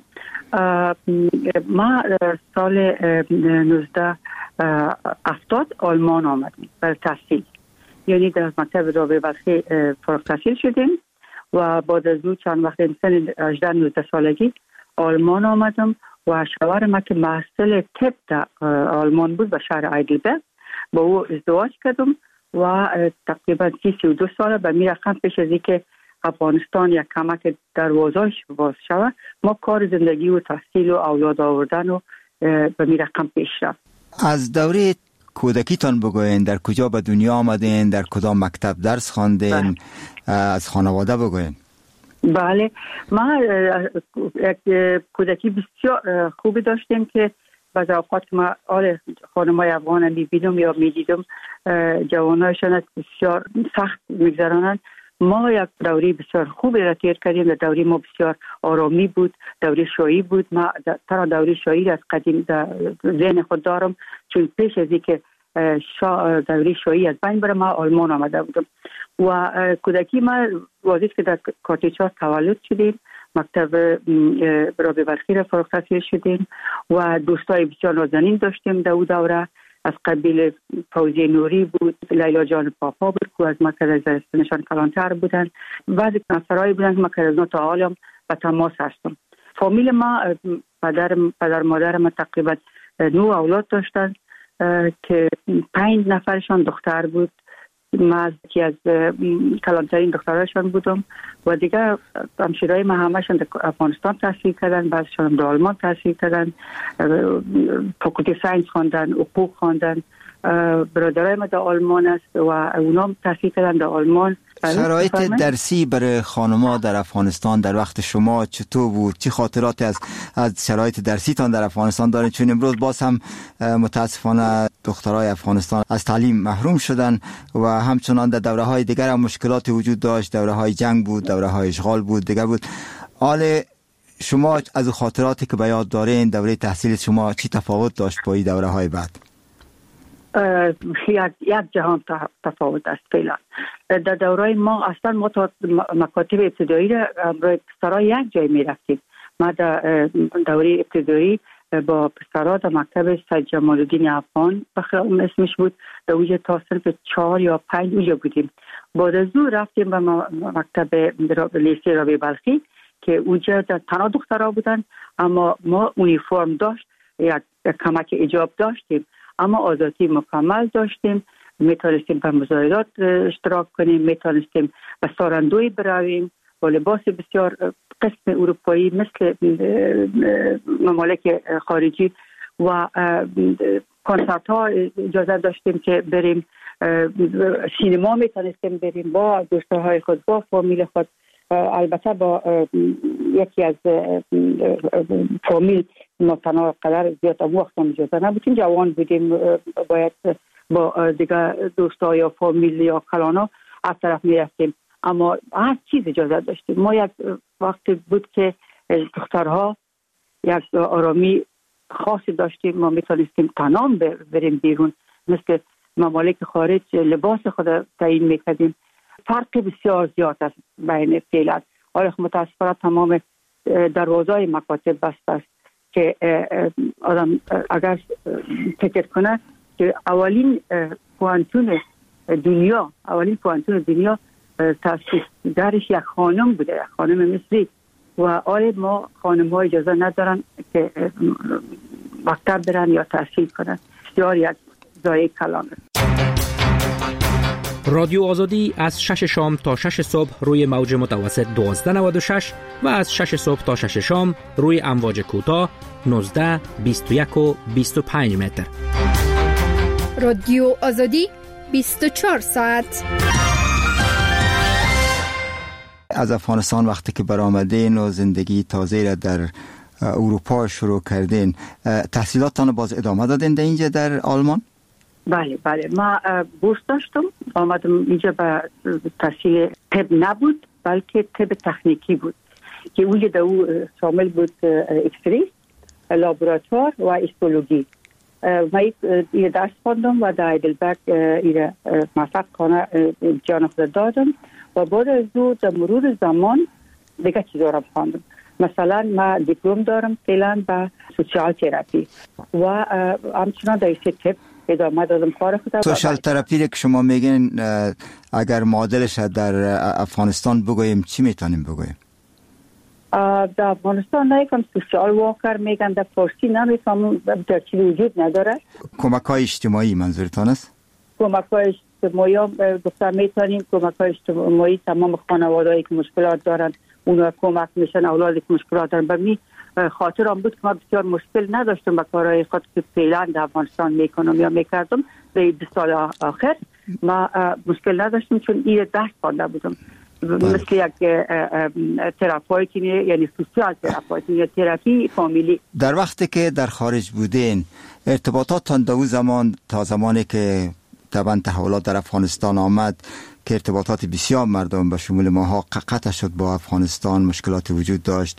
ما سال نوزده هفتاد آلمان آمدیم برای تحصیل، یعنی در مکتب رابعه بلخی فارغ التحصیل شدیم و بعد از اون چند وقت سن هجده نوزده سالگی آلمان آمدم و شوهر ما که محصل طب در آلمان بود به شهر هایدلبرگ، با او ازدواج کردم و تقریبا سی سی و دو ساله به می رقم پیش از اینکه افغانستان یک کمک دروازه‌اش باز شود، ما کار زندگی و تحصیل و اولاد آوردن و به می رقم پیش رفت. از دوره کودکیتان بگوین، در کجا به دنیا آمدین، در کدام مکتب درس خواندین، از خانواده بگوین. بله، ما یک کودکی بسیار خوبی داشتیم که بعض اوقات ما آل خانمای افغان می‌بینم یا می‌دیدم جوانایشان بسیار سخت می‌گذرانند. ما یک دوره بسیار خوبی را تیر کردیم. در دوره ما بسیار آرامی بود، دوره شایی بود. ما ترا دوره شایی را از قدیم در ذهن خود دارم، چون پیش از اینکه دوره شایی از بین بره ما آلمان آمده بودم و کودکی ما واضح که در کارتیچار تولد شدیم، مکتب رابعه بلخی را فارغ التحصیل شدیم و دوستای بسیار نازنین داشتیم در اون دوره. از قبیل فوزی نوری بود، لیلا جان پاپا بود که از مرکز زرستانشان کلانتر بودن، بعضی نفرهایی بودن که ما که از تا حالم به تماس هستم. فامیل ما پدر پدر مادر ما تقریبا نو اولاد داشتن که پنج نفرشان دختر بود. من یکی از کلانترین دختراشان بودم و دیگه همشیرهای ما همشان در افغانستان تحصیل کردن، بعضشان در آلمان تحصیل کردن، فاکولته ساینس خواندن، حقوق خواندن. برادرای ما در آلمان است و اونا تحصیل کردن در آلمان. شرایط درسی برای خانم‌ها در افغانستان در وقت شما چطور بود؟ چه خاطرات از از شرایط درسیتان در افغانستان دارید؟ چون امروز باز هم متاسفانه دخترای افغانستان از تعلیم محروم شدن و همچنان در دوره‌های دیگر هم مشکلات وجود داشت. دوره‌های جنگ بود، دوره‌های اشغال بود، دیگر بود. حال شما از خاطراتی که به یاد دارین دوره تحصیل شما چی تفاوت داشت با این دوره‌های بعد؟ یک یک جهان تفاوت است فعلا. در دورای ما اصلا ما تا مکاتب ابتدایی را برای پسرها یک جای می رفتیم. ما در دوره ابتدایی با پسرها در مکتب سید جمال الدین افغان بخیام اسمش بود، در اونجا تا صنف چهار یا پنج اونجا بودیم. بعد از اون رفتیم به مکتب لیسه رابعه بلخی که اونجا تنها دخترها بودن، اما ما اونیفرم داشت، یک کمک ایجاب داشتیم، اما آزادی مکمل داشتیم. میتونستیم به مظاهرات اشتراک کنیم، میتونستیم به ساراندوی برویم با لباس بسیار قسم اروپایی مثل ممالک خارجی و کنسرت ها اجازه داشتیم که بریم، سینما میتونستیم بریم با دوستهای خود، با فامیل خود. البته با یکی از فامیل ما تنها قدر زیاد وقت هم اجازه نبودیم، جوان بودیم، باید با دیگه دوستا یا فامیل یا کلانا از طرف می رفتیم، اما هر چیز اجازه داشتیم. ما یک وقت بود که دخترها یک آرامی خاصی داشتیم، ما میتونستیم تنام بریم بیرون، مثل ممالک خارج لباس خود تعیین میکردیم. فرق بسیار زیاد است بین فعلا. حالا متاسفانه تمام دروازهای مکاتب بسته است که آدم اگر فکر کنه که اولین پوانتون دنیا اولین پوانتون دنیا تاسیس درش یک خانم بوده، یک خانم مصری، و آیا ما خانم ها اجازه ندارن که مکتب برن یا تحصیل کنن. بسیار یک ضایع کلام است. رادیو آزادی از شش شام تا شش صبح روی موج متوسط دوازده نود و شش و از شش صبح تا شش شام روی امواج کوتاه نوزده، بیست و یک و بیست و پنج متر. رادیو آزادی بیست و چهار ساعت. از افغانستان وقتی که برآمدین و زندگی تازه را در اروپا شروع کردین، تحصیلاتتان باز ادامه دادین در اینجا در آلمان؟ بله بله، ما بورس داشتم، آمدم اینجا به تحصیل طب نبود بلکه طب تکنیکی بود، که اونجا در او شامل بود اکسری، لابراتوار و هیستولوژی. ما این درس خوندم و در هایدلبرگ این موفق کنه جان خود دادم و بعد از او در مرور زمان دیگه چیزا را بخوندم. مثلا ما دیپلم دارم فعلا به سوشال تراپی و همچنان در ایسی تپ ادامه دادم کار خودم. سوشال تراپی که شما میگین اگر معادلش در افغانستان بگوییم چی میتونیم بگوییم؟ در افغانستان نیکم سوشال واکر میگن، در فارسی نمیفهمم در چی وجود نداره. کمک های اجتماعی منظورتان است؟ کمک های اجتماعی هم گفتم میتونیم کمک های اجتماعی تمام خانوادهایی که مشکلات دارن اونا کمک میشن، اولادی که مشکلات دارن. به می خاطر هم بود که ما بسیار مشکل نداشتم با کارهای خود که فعلا در افغانستان میکنم یا میکردم. به دو سال آخر ما مشکل نداشتم چون این درس خوانده بودم. مثل یک تراپیوتی یعنی سوشال تراپیوتی یا تراپی فامیلی. در وقتی که در خارج بودین ارتباطاتتان در اون زمان تا زمانی که طبعا تحولات در افغانستان آمد که ارتباطات بسیار مردم به شمول ماها قطع شد با افغانستان، مشکلات وجود داشت،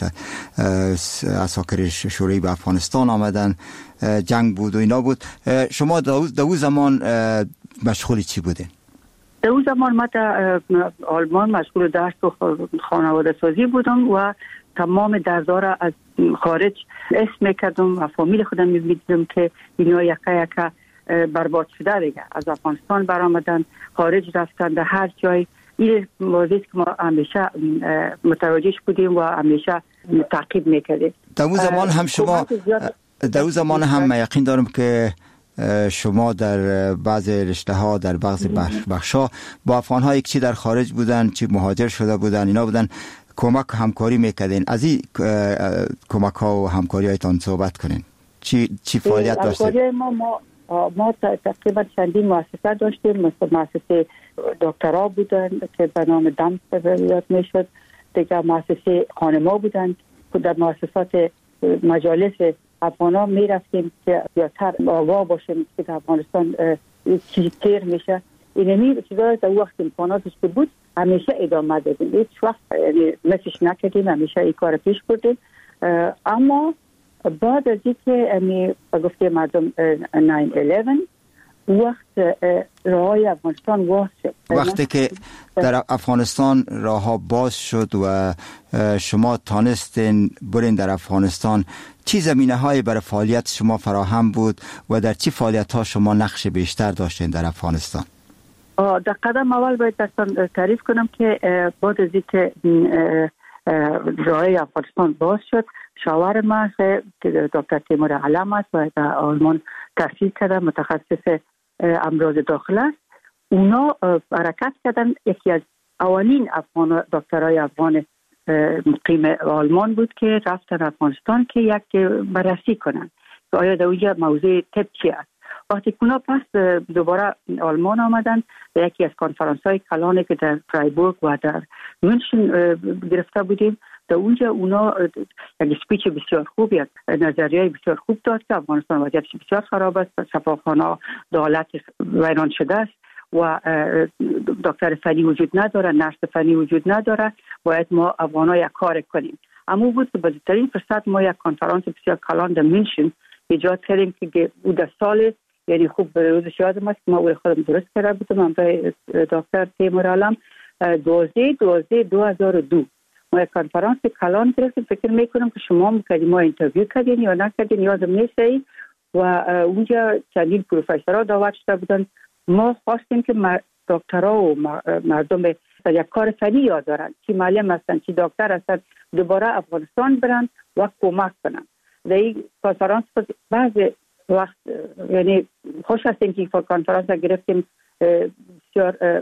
عساکر شوروی به افغانستان آمدن، جنگ بود و اینا بود. شما در اون زمان مشغول چی بودین؟ در اون زمان ما در آلمان مشغول درس و خانواده سازی بودم و تمام درزا از خارج اسم میکردم و فامیل خودم میبینیدم که اینا یکا یکا برباد شده دیگه، از افغانستان برآمدن، خارج رفتن، در هر جای. این موضوعی که ما همیشه متوجهش بودیم و همیشه تعقیب میکردیم. در اون زمان هم شما در اون زمان هم یقین دارم که شما در بعض رشته ها در بعض بخش ها با افغان ها یک چی در خارج بودن، چی مهاجر شده بودن، اینا بودن، کمک همکاری میکردین. از این کمک ها و همکاری هایتان صحبت کنین. چی چی فعالیت داشتید؟ ما ما ما تقریبا چندین مؤسسه داشتیم. مثل مؤسسه دکترا بودن که به نام دم یاد میشد، دیگه مؤسسه خانما بودن که در مؤسسات مجالس افغانا می رفتیم که زیادتر آگاه باشیم که در افغانستان چیزی تیر میشه. اینمی چیزا در وقت امکاناتش که بود همیشه ادامه دادیم، هیچ وقت مسیش نکردیم، همیشه این کار پیش بردیم. اما بعد از اینکه امی گفته مردم ناین الیون وقت راه افغانستان باز شد، وقتی که در افغانستان راه باز شد و شما تانستین برین در افغانستان، چی زمینه های برای فعالیت شما فراهم بود و در چی فعالیت ها شما نقش بیشتر داشتین در افغانستان؟ در قدم اول باید دستان تعریف کنم که بعد از اینکه راه افغانستان باز شد، شاور ما که دکتر تیمور علم است و در آلمان تحصیل کرده، متخصص امراض داخل است. اونا حرکت کردن. یکی از اولین افغان دکترای افغان مقیم آلمان بود که رفتن افغانستان که یک بررسی کنن که آیا در اونجا موضوع تب چی است. وقتی اونا پس دوباره آلمان آمدن و یکی از کنفرانس های کلانی که در فرایبورگ و در مونشن گرفته بودیم، در اونجا اونا یک سپیچ بسیار خوب، یک نظریه بسیار خوب داد که افغانستان وضعیتش بسیار خراب است، شفاخانه دولت ویران شده است و دکتر فنی وجود نداره، نرس فنی وجود نداره، باید ما افغان‌ها یک کار کنیم. اما بود که بزرگترین فرصت ما یک کنفرانس بسیار کلان در مونشن ایجاد کردیم که او در سال، یعنی خوب به روزش یادم است که ما او خودم درست کرده بودم، من به دکتر تیمور علم دوازده دوازده دو هزار و دو ما یک کنفرانس کلان گرفتیم. فکر میکنم که شما میکردیم ما اینترویو کردین یا نکردین یادم نیست و اونجا چندین پروفسورها دعوت شده بودن. ما خواستیم که دکترها و مردم یک کار فنی یاد دارن، چی معلم هستن، چی دکتر هستن، دوباره افغانستان برن و کمک کنن. در این کنفرانس بعض وقت یعنی خوش هستیم که این کنفرانس گرفتیم، بسیار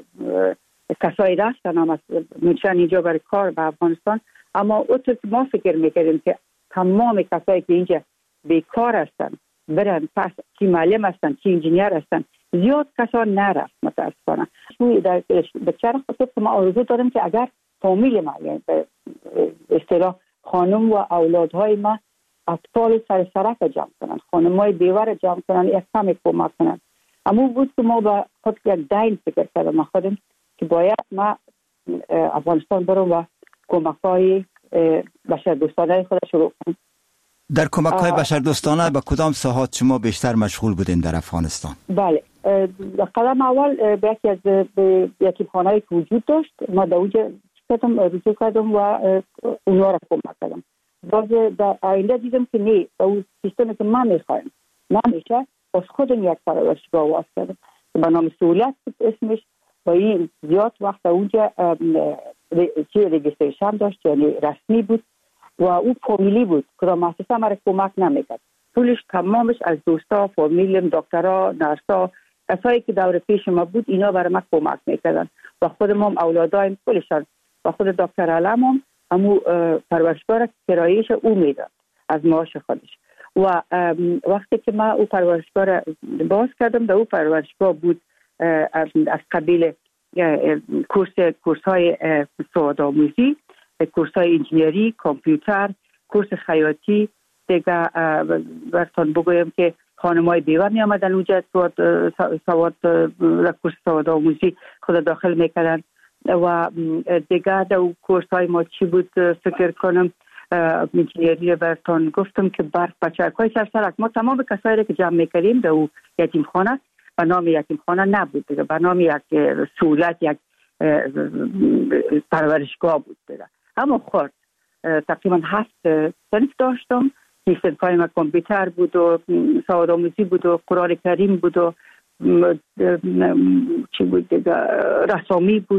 کسایی رفتن هم از منشن اینجا برای کار به افغانستان. اما اونطور که ما فکر میکردیم که تمام کسایی که اینجا بیکار هستن برن پس، چی معلم هستن، چی انجینیر هستن، زیاد کسا نرفت متاسفانه. در بچه خاطر که ما آرزو دارم که اگر فامیل ما، یعنی به اصطلاح خانم و اولادهای ما اطفال سر سرک جمع کنن، خانمای بیوه جمع کنن، یک کمی کمک کنن. اما بود که ما با خود یک دین فکر کردم خودم که باید ما افغانستان برم و کمک های بشر دوستانه خودش رو کنم. در کمک های بشر دوستانه به کدام ساحات شما بیشتر مشغول بودین در افغانستان؟ بله، قدم اول به یکی از یتیمخانه‌ای که وجود داشت ما در اونجا کردم، رجوع کردم و اونها را کمک کردم. باز در آینده دیدم که نه، با اون سیستمی که من میخوایم نمیشه، باز خودم یک پرورشگاه آواز کردم به نام سهولت اسمش. با این زیاد وقت اونجا چی رجیستریشن داشت، یعنی رسمی بود و او فامیلی بود که مؤسسه مرا کمک نمیکرد. پولش تمامش از دوستا، فامیلیم، دکترها، نرسا، کسایی که دور پیش ما بود اینا برای ما کمک میکردن و خودم هم اولادایم کلشان و خود دکتر علم هم همو پرورشگاه را کرایهش او میداد از معاش خودش. و وقتی که ما او پرورشگاه را باز کردم، در او پرورشگاه بود از قبیل کورس کورس های سوادآموزی، کورس های انجینری، کامپیوتر، کورس خیاطی. دیگه براتون بگویم که خانم‌های بیوه می آمدن اونجا سواد سواد کورس سوادآموزی خود داخل میکردن. و دیگه در کورس های ما چی بود فکر کنم انجینری براتون گفتم که برق بچه‌های سرسرک. ما تمام کسایی که جمع میکردیم در او یتیمخانه به نام یتیمخانه نبود دیگه، به نام یک سهولت، یک پرورشگاه بود دیگه. اما خورد تقریبا هفت صنف داشتم. این صنفای ما کامپیوتر بود و سوادآموزی بود و قرآن کریم بود و چی بود دیگه، رسامی بود.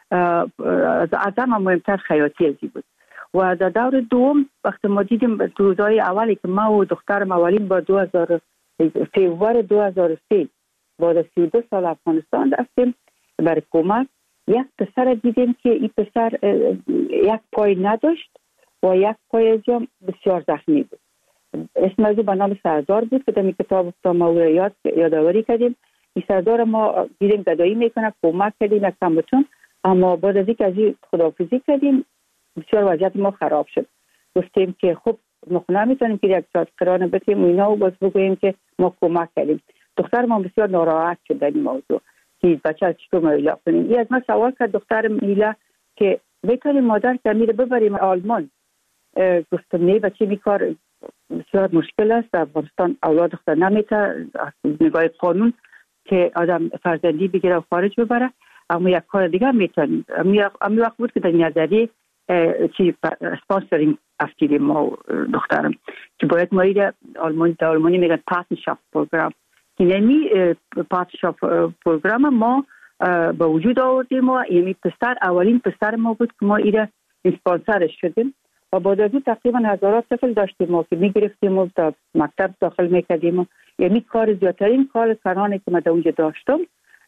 از همه مهمتر خیاطی ازی بود. و در دور دوم وقتی ما دیدیم روزهای اولی که ما و دخترم اولین با دو هزار فیوریه دو هزار و سه بعد از سی و دو سال افغانستان رفتیم برای کمک، یک پسر دیدیم که این پسر یک پای نداشت و یک پای جام بسیار زخمی بود. اسم از او به نام سردار بود که در این کتاب ما او را یاد یادآوری کردیم. این سردار ما دیدیم گدایی میکنه، کمک کردیم یک کمبتون، اما بعد از اینکه از این خداحافظی کردیم بسیار وضعیت ما خراب شد. گفتیم که خب ما نمیتونیم که یک ساعت قرار بتیم اینا و باز بگوییم که ما کمک کردیم. دختر ما بسیار ناراحت شد در این موضوع که بچه چطور مایلا کنیم. این از ما سوال کرد دختر میلا که بتونیم مادر که میره ببریم آلمان. گفتم نه بچه می کار بسیار مشکل است، در افغانستان اولاد دختر نمیتونه نگاه قانون که آدم فرزندی بگیره و خارج ببره، اما یک کار دیگه میتونیم. امی وقت بود که در نظری چی اسپانسرینگ افتیدیم ما دخترم که باید ما ایره آلمانی در آلمانی میگن پارتنرشاپ پروگرام. اینمی پارتنرشاپ پروگرام ما به وجود آوردیم و یعنی پسر اولین پسر ما بود که ما ایره اسپانسرش شدیم و بعد از اون تقریبا هزارات طفل داشتیم ما که میگرفتیم و در مکتب داخل میکردیم. یعنی کار زیادترین کار سرانه که ما در اونجا داشتم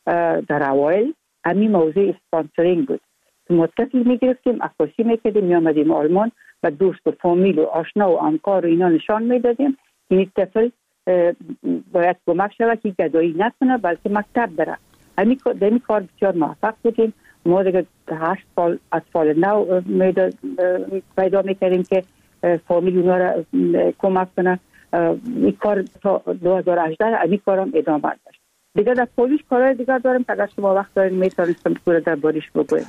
در اوایل همین موضوع اسپانسرینگ بود. ما طفل میگرفتیم، عکاسی میکردیم، میامدیم آلمان و دوست و فامیل و آشنا و همکار و اینا نشان میدادیم این طفل باید کمک شود که گدایی نکنه بلکه مکتب بره. همین کار بسیار موفق بودیم. ما دیگه هشت سال اطفال نو پیدا میکردیم که فامیل اونا را کمک کنه. این کار تا دو هزار و هجده همین کارم ادامه داشت. دیگه در پولیش کارهای دیگر دارم که اگر شما وقت دارین میتونستم پوره در باریش بگویم.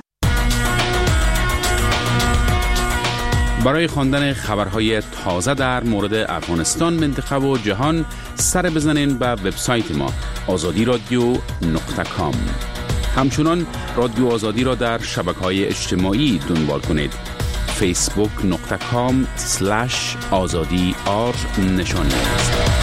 برای خواندن خبرهای تازه در مورد افغانستان، منطقه و جهان سر بزنین به وبسایت ما آزادی رادیو نقطه کام. همچنان رادیو آزادی را در شبکه‌های اجتماعی دنبال کنید. فیسبوک نقطه کام سلش آزادی آر نشانی است.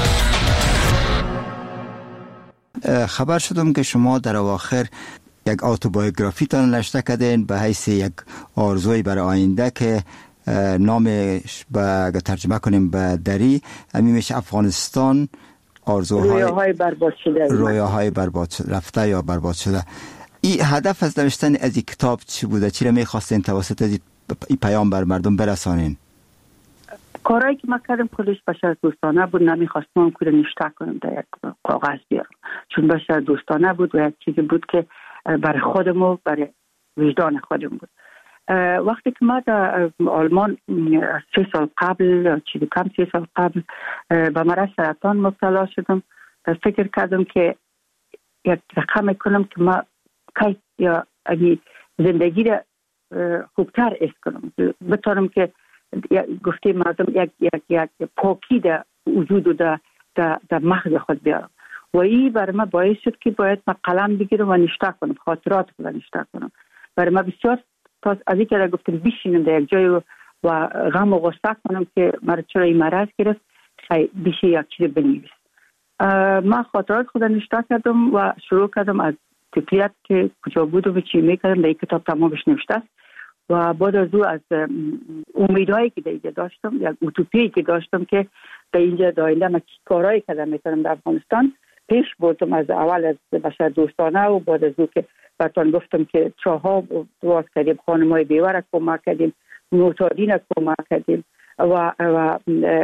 خبر شدم که شما در اواخر یک اتوبیوگرافی تان نوشته کردین به حیث یک آرزوی برای آینده که نامش به ترجمه کنیم به دری همین میشه افغانستان آرزوهای رویاهای برباد شده رویاهای برباد رفته یا برباد شده. این هدف از نوشتن از این کتاب چی بوده؟ چی را میخواستین توسط از این پیام بر مردم برسانین؟ کارهایی که ما کردم کلش بشر دوستانه بود. نمیخواستم که نوشته کنم در یک کاغذ بیارم چون بشر دوستانه بود و یک چیزی بود که برای خودم و برای وجدان خودم بود. وقتی که ما در آلمان سه سال قبل چیزی کم سه سال قبل به مرض سرطان مبتلا شدم، فکر کردم که یک رقم کنم که ما کی یا اگه زندگی را خوبتر اس کنم، بتونم که گفته مردم یک یک یک پاکی در وجود و در در مغز خود بیارم. و این برای من باعث شد که باید من قلم بگیرم و نوشته کنم، خاطرات خود نوشته کنم. برای من بسیار تا از این که گفتم بشینم در یک جای و غم و غصه کنم که مرا چرا این مرض گرفت، خیلی بشه یک چیز بنویس. من خاطرات خود نوشته کردم و شروع کردم از طفلیت که کجا بودم و چی میکردم در این کتاب تمامش نوشته است. و بعد از او از امیدهایی که در اینجا داشتم، یک اوتوپیایی که داشتم که در اینجا دایله من کارهایی کردم میتونم در افغانستان پیش بردم، از اول از بشر دوستانه و بعد از او که براتون گفتم که چاها دواز کردیم، خانمای بیوه کمک کردیم، معتادین کمک کردیم و, و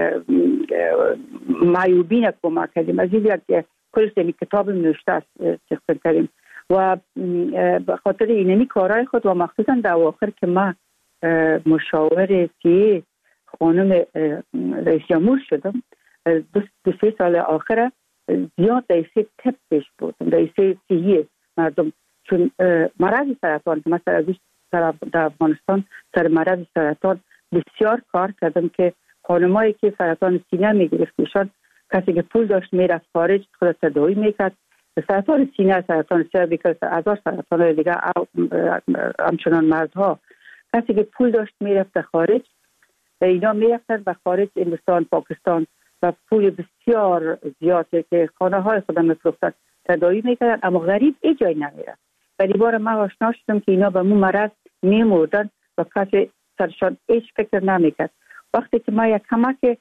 معیوبین کمک کردیم. از این یک کل سمی کتاب نوشته است چخصر کردیم و به خاطر اینمی کارهای خود و مخصوصا در آخر که من مشاور سی خانم رئیس جمهور شدم، دو, دو سه سال آخر زیاد در سه تپ پیش بودم، در سه سیه مردم، چون مرض سرطان که مثلا در افغانستان سر مرض سرطان بسیار کار کردم که خانمایی که سرطان سینه میگرفتشان، کسی که پول داشت میرفت خارج خود تداوی میکرد، سرطان سینه، سرطان سربیکل، هزار سرطان دیگه، همچنان مردها، کسی که پول داشت میرفت خارج، اینا میرفتن و خارج هندوستان، پاکستان و پول بسیار زیاده که خانه های خودم میفروختن تداوی میکردن، اما غریب ای جای نمیرفت. ولی بار من آشنا شدم که اینا به مو مرض میمردن و کسی سرشان هیچ فکر نمیکرد. وقتی که ما یک کمک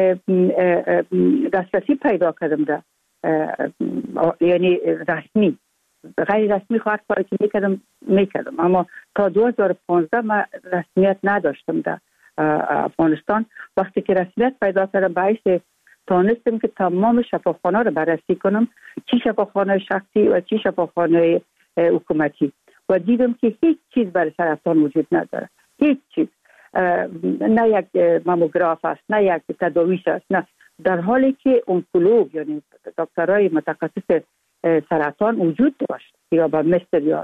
دسترسی پیدا کردم ده، یعنی رسمی، غیر رسمی خواهد کاری که میکردم میکردم، اما تا دو هزار و پانزده من رسمیت نداشتم در افغانستان. وقتی که رسمیت پیدا کردم باعث تانستم که تمام شفاخانه رو بررسی کنم، چی شفاخانه شخصی و چی شفاخانه حکومتی، و دیدم که هیچ چیز برای سرطان وجود نداره، هیچ چیز، نه یک ماموگراف است، نه یک تداویش است، نه، در حالی که اونکولوگ یعنی دکترای متخصص سرطان وجود داشت یا با مصر یا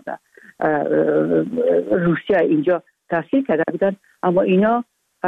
روسیه اینجا تحصیل کرده بودن، اما اینا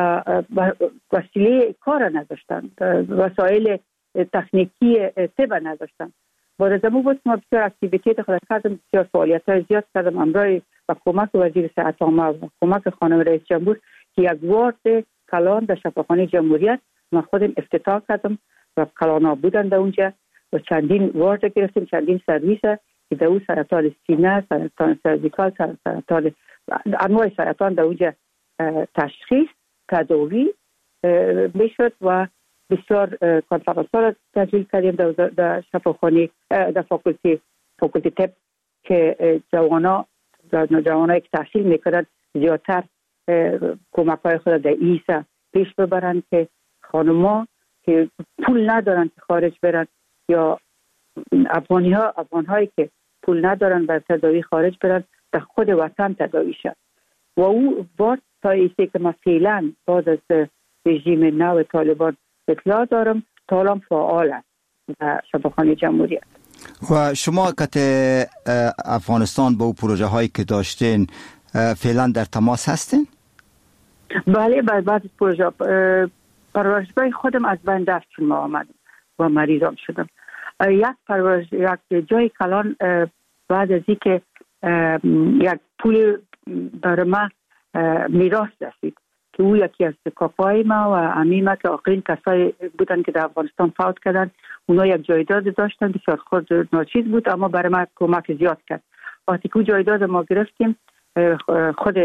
وسیله کار نداشتن، وسایل تکنیکی طب نداشتن. با زمو بود ما بسیار اکتیویتی خود کردم، بسیار فعالیت های زیاد کردم همراه و کمک وزیر صحت عامه و کمک خانم رئیس جمهور که یک وارد کلان در شفاخانه جمهوریت ما خودم افتتاح کردم و کلانا بودن در اونجا و چندین وارد گرفتیم، چندین سرویس که در اون سرطان سینه، سرطان سرزیکال، سرطان انواع سرطان در اونجا تشخیص تداوی میشد و بسیار کنفرانس ها را تجلیل کردیم در شفاخانه در فاکولتی فاکولتی طب که جوانا جوانا که تحصیل میکنند زیادتر کمک های خود در ایسا پیش ببرند که خانما که پول ندارن که خارج برن یا افغانی ها افغان هایی که پول ندارن بر تداوی خارج برن در خود وطن تداوی شد. و او وارد تا ایسه که ما فعلا بعد از رژیم نو طالبان اطلاع دارم تالام فعال است در شفاخانه جمهوریت. و شما که افغانستان با پروژه هایی که داشتین فعلا در تماس هستین؟ بله، بعد بعد از پروژه پرورشگاه خودم از بین رفت چون ما آمدم و مریضم شدم. یک پرورش یک جای کلان بعد از این که یک پول برای ما میراث رسید که او یکی از کاکای ما و عمیمه که آخرین کسایی بودن که در افغانستان فوت کردن، اونا یک جایداد داشتن بسیار خود ناچیز بود اما برای ما کمک زیاد کرد. وقتی که جایداد ما گرفتیم خود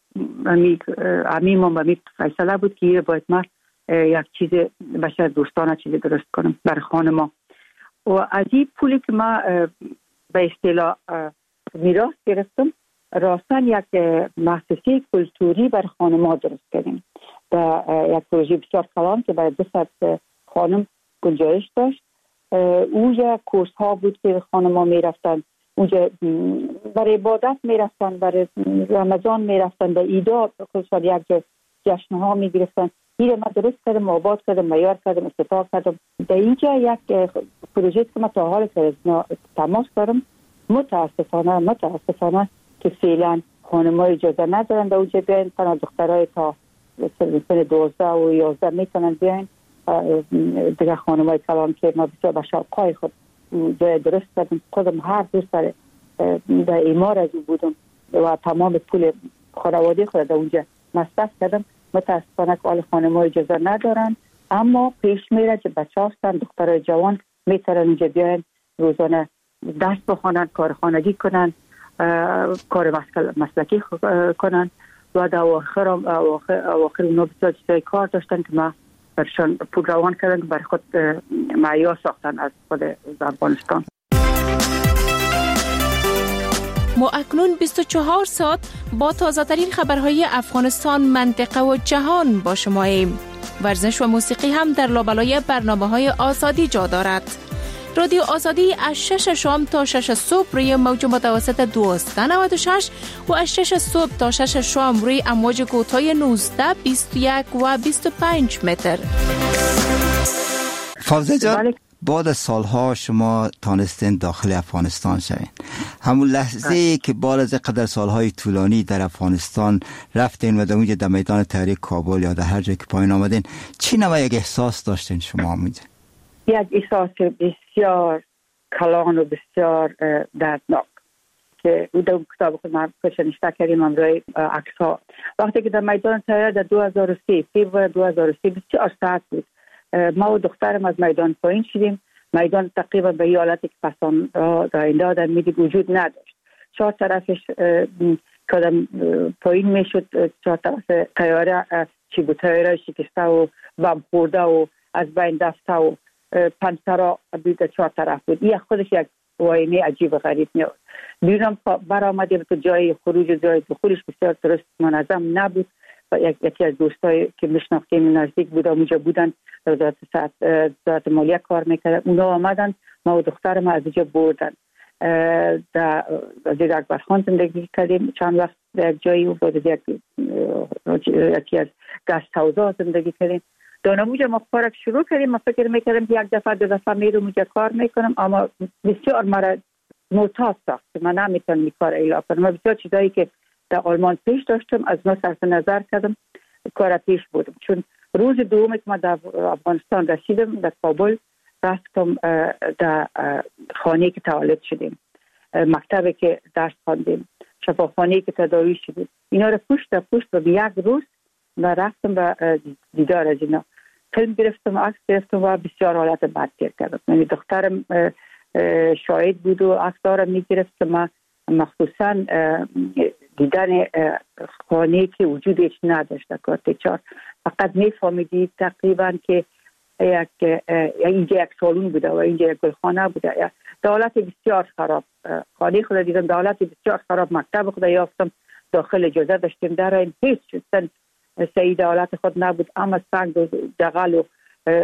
عمیم و می فیصله بود که باید ما یک چیز بشر دوستانه چیز درست کنم برای خانه ما. و از این پولی که ما به اصطلاح میراث گرفتم راستن یک مؤسسه کلتوری برای خانم‌ها درست کردیم. در یک پروژه بسیار کلان که برای دو صد خانم گنجایش داشت. اونجا کورس ها بود که خانم‌ها میرفتن، اونجا برای عبادت میرفتن، برای رمضان میرفتن، در ایدا خصوصا یک جا جشن ها میگرفتن. این ما درست کردم، آباد کردم، معیار کردم، افتتاح کردم. در اینجا یک پروژه که ما تا حال تماس دارم، متاسفانه متاسفانه که فعلا خانم‌ها اجازه ندارن در اونجا بیاین، تنها دخترای تا سن دوازده و یازده میتونن بیاین. دیگه خانم‌های کلان که ما بسیار به شوقای خود جای درست کردم، خودم هر روز سر در ایمار از او بودم و تمام پول خانواده خود در اونجا مصرف کردم. متاسفانه که آل خانم‌ها اجازه ندارن، اما پیش میره که بچه هستن دخترای جوان میتونن اونجا بیاین، روزانه درس بخونن، کار خانگی کنن، کار مسلکی کنن و در آخر آخر اونا بسیار چیزای کار داشتن که ما برشان پول روان کردن که برای خود معیار ساختن از خود افغانستان. ما اکنون بیست و چهار ساعت با تازه ترین خبرهای افغانستان، منطقه و جهان با شماییم. ورزش و موسیقی هم در لابلای برنامه‌های آزادی جا دارد. رادیو آزادی از شش شام تا شش صبح روی موج متوسط دویست و نود و شش و از شش صبح تا شش شام روی امواج کوتاه نوزده، بیست و یک و بیست و پنج متر. فوزه جان، بعد از سالها شما تانستین داخل افغانستان شوین. همون لحظه که بعد از قدر سالهای طولانی در افغانستان رفتین و در اونجا در میدان تحریک کابل یا در هر جای که پایین آمدین، چی نوع یک احساس داشتین شما اونجا؟ یک احساس بسیار کلان و بسیار دردناک که او در کتاب خود ما نشته کردیم امروی عکس ها. وقتی که در میدان تحریک در دو هزار و سه فیبر دو هزار و سه بسیار ساعت بود، ما و دخترم از میدان پایین شدیم. میدان تقریبا به حالتی که پسان در اینده آدم میدید وجود نداشت. چهار طرفش کدام پایین میشد، چهار طرف تیاره چی بود، تیاره شکسته و بم خورده و از بین دسته و پنسرا بیده چهار طرف بود. این خودش یک واینه عجیب و غریب میاد. بیرون برآمدیم که جای خروج و جای دخولش بسیار درست منظم نبود و یکی از دوستایی که میشناختیم نزدیک بود اونجا بودن، وزارت صحت وزارت مالیه کار میکردن، اونا آمدن ما و دخترم از اینجا بردن. در وزیر اکبرخان زندگی کردیم چند وقت در یک جایی و بعد یکی از گست هاوزا زندگی کردیم. دانموجا ما کارک شروع کردیم. ما فکر میکردم که یک دفعه دو دفعه میرم اونجا کار میکنم، اما بسیار مرا معتاد ساخت که من نمیتونم این کار اجرا کنم. بسیار چیزایی که در آلمان پیش داشتم از ما صرف نظر کردم، کار پیش بودم. چون روز دومی که ما در افغانستان رسیدم در کابل، رفتم در خانه که تولد شدیم، مکتبی که درس خواندیم، شفاخانه که تداوی شدیم، اینا رو پشت در پشت و یک روز من رفتم و دیدار از اینا فیلم گرفتم، عکس گرفتم و بسیار حالت بد گیر کردم. یعنی دخترم شاهد بود و عکس دارم میگرفت که من مخصوصا دیدن خانه که وجودش نداشت کارت چار، فقط میفهمیدی تقریبا که یک اینجا یک سالون بوده و اینجا یک گلخانه بوده. دولت بسیار خراب، خانه خود دیدم دولت بسیار خراب. مکتب خود یافتم داخل اجازه داشتیم در این هیچ چیز سعی دولت خود نبود، اما سنگ و دغل و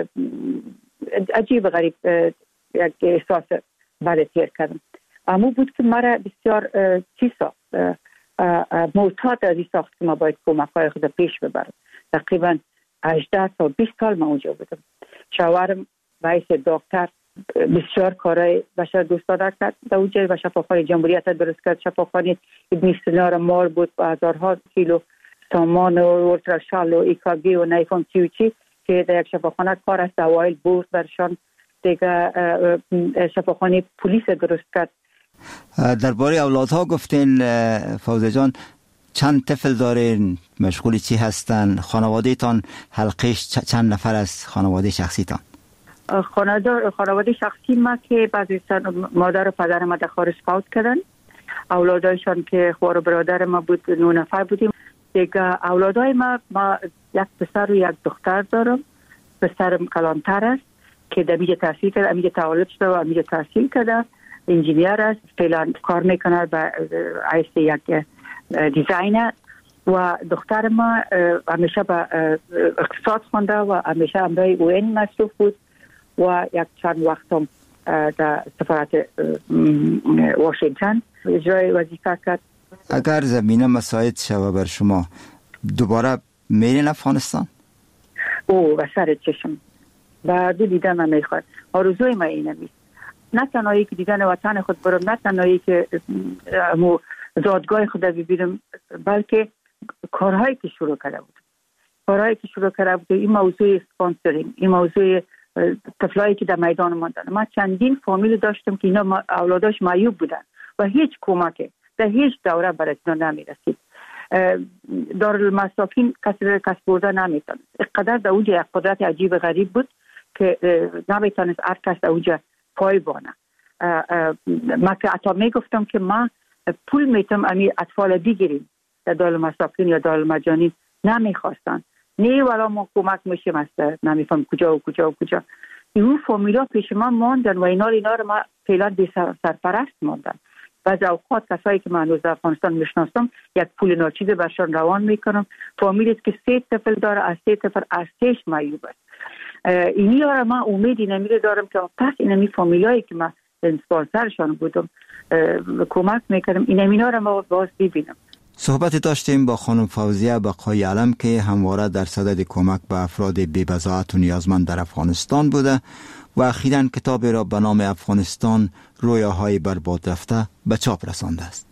عجیب غریب یک احساس بد تیر کردم. اما بود که مرا بسیار چی ساخت، معتاد از این ساخت که ما باید کمک های خود پیش ببرم. تقریبا هجده تا بیست سال ما اونجا بودم. شوهرم باعث دکتر بسیار کارهای بشر دوستانه کرد در اونجا و شفاخانه جمهوریت درست کرد. شفاخانه ابن سینا را مال بود و هزارها کیلو سامان و اولتراشال و ایکاگی و نیفون چی و چی که در یک شفاخانه کار است اوایل بود برشان. دیگه شفاخانه پلیس درست کرد. درباره اولادها گفتین فوزه جان، چند طفل دارین؟ مشغول چی هستن؟ خانواده تان حلقش چند نفر از خانواده شخصی تان؟ خانواده شخصی ما که بعضی مادر و پدر ما در خارج فوت کردن. اولادایشان که خوار برادر ما بود نه نفر بودیم. دیگه اولادای ما ما یک پسر و یک دختر دارم. پسرم کلانتر است که در میجه تحصیل کرده، میجه تولد شده و میجه تحصیل کرده، انجینیر است، فعلا کار میکنه به حیث یک دیزاینر. و دختر ما همیشه به اقتصاد خونده و همیشه امرای او این مصروف بود و یک چند وقت هم در سفارت واشنگتن اجرای وظیفه کرد. اگر زمینه مساعد شود بر شما دوباره میرین افغانستان؟ او و سر چشم و دو دیدن من میخواد. آرزوی ما اینه نیست، نه تنهایی که دیدن وطن خود برم، نه تنهایی که مو زادگاه خود ببینم، بلکه کارهایی که شروع کرده بود کارهایی که شروع کرده بود این موضوع اسپانسرینگ، این موضوع طفلایی که در میدان ماندن. ما چندین فامیل داشتم که اینا اولاداش معیوب بودن و هیچ کمکی در هیچ دوره برای اینا نمی رسید. دارالمساکین کسی را کسب برده نمیتونست. اقدر در اونجا یک قدرت عجیب غریب بود که نمیتونست هر کس در اونجا پای بانه. ما که حتی میگفتم که ما پول میتونم امی اطفال بگیریم در دارالمساکین یا دارالمجانین، نمیخواستن. نه والا ما کمک میشیم است، نمیفهم کجا و کجا و کجا. این فامیلا پیش ما ماندن و اینا اینا رو ما فعلا بی سرپرست ماندن. بعضی اوقات کسایی که من هنوز در افغانستان میشناسم یک پول ناچیز برشان روان میکنم. فامیلی که سه طفل داره، از سه طفل از سهش معیوب است. اینی ها من امیدی نمیره دارم که پس اینمی فامیلایی که من اسپانسرشان بودم کمک میکردم این اینا رو ما باز ببینم. صحبت داشتیم با خانم فوزیه بقای علم که همواره در صدد کمک به افراد بی‌بضاعت و نیازمند در افغانستان بوده و اخیراً کتاب را به نام افغانستان رویاهای برباد رفته به چاپ رسانده است.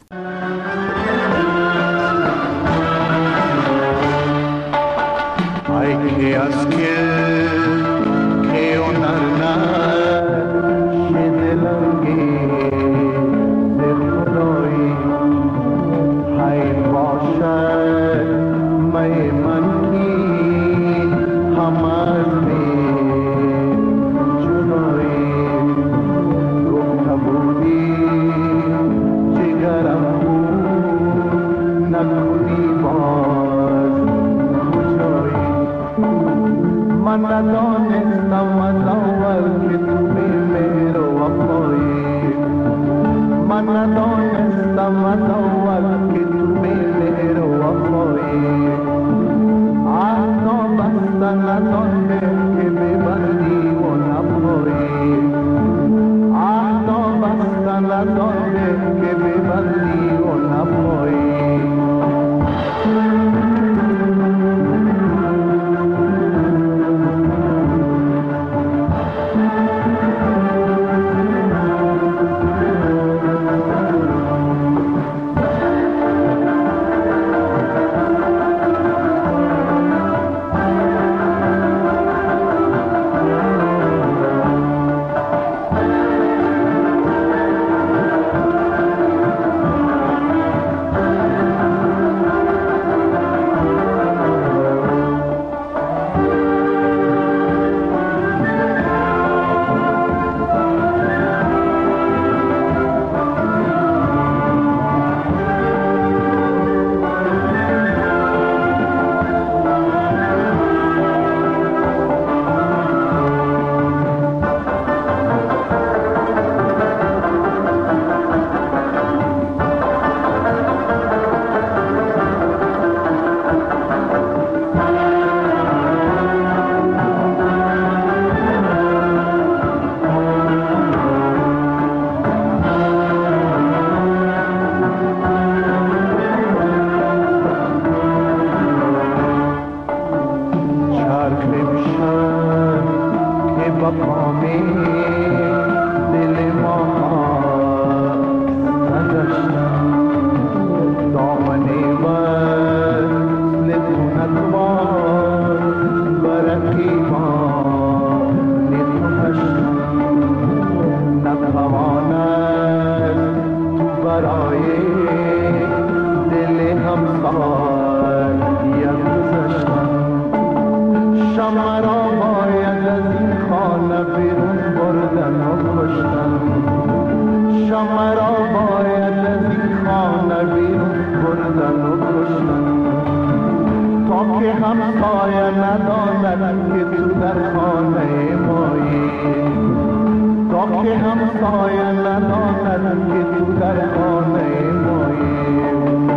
همسایه نداند که تو در خانه مایی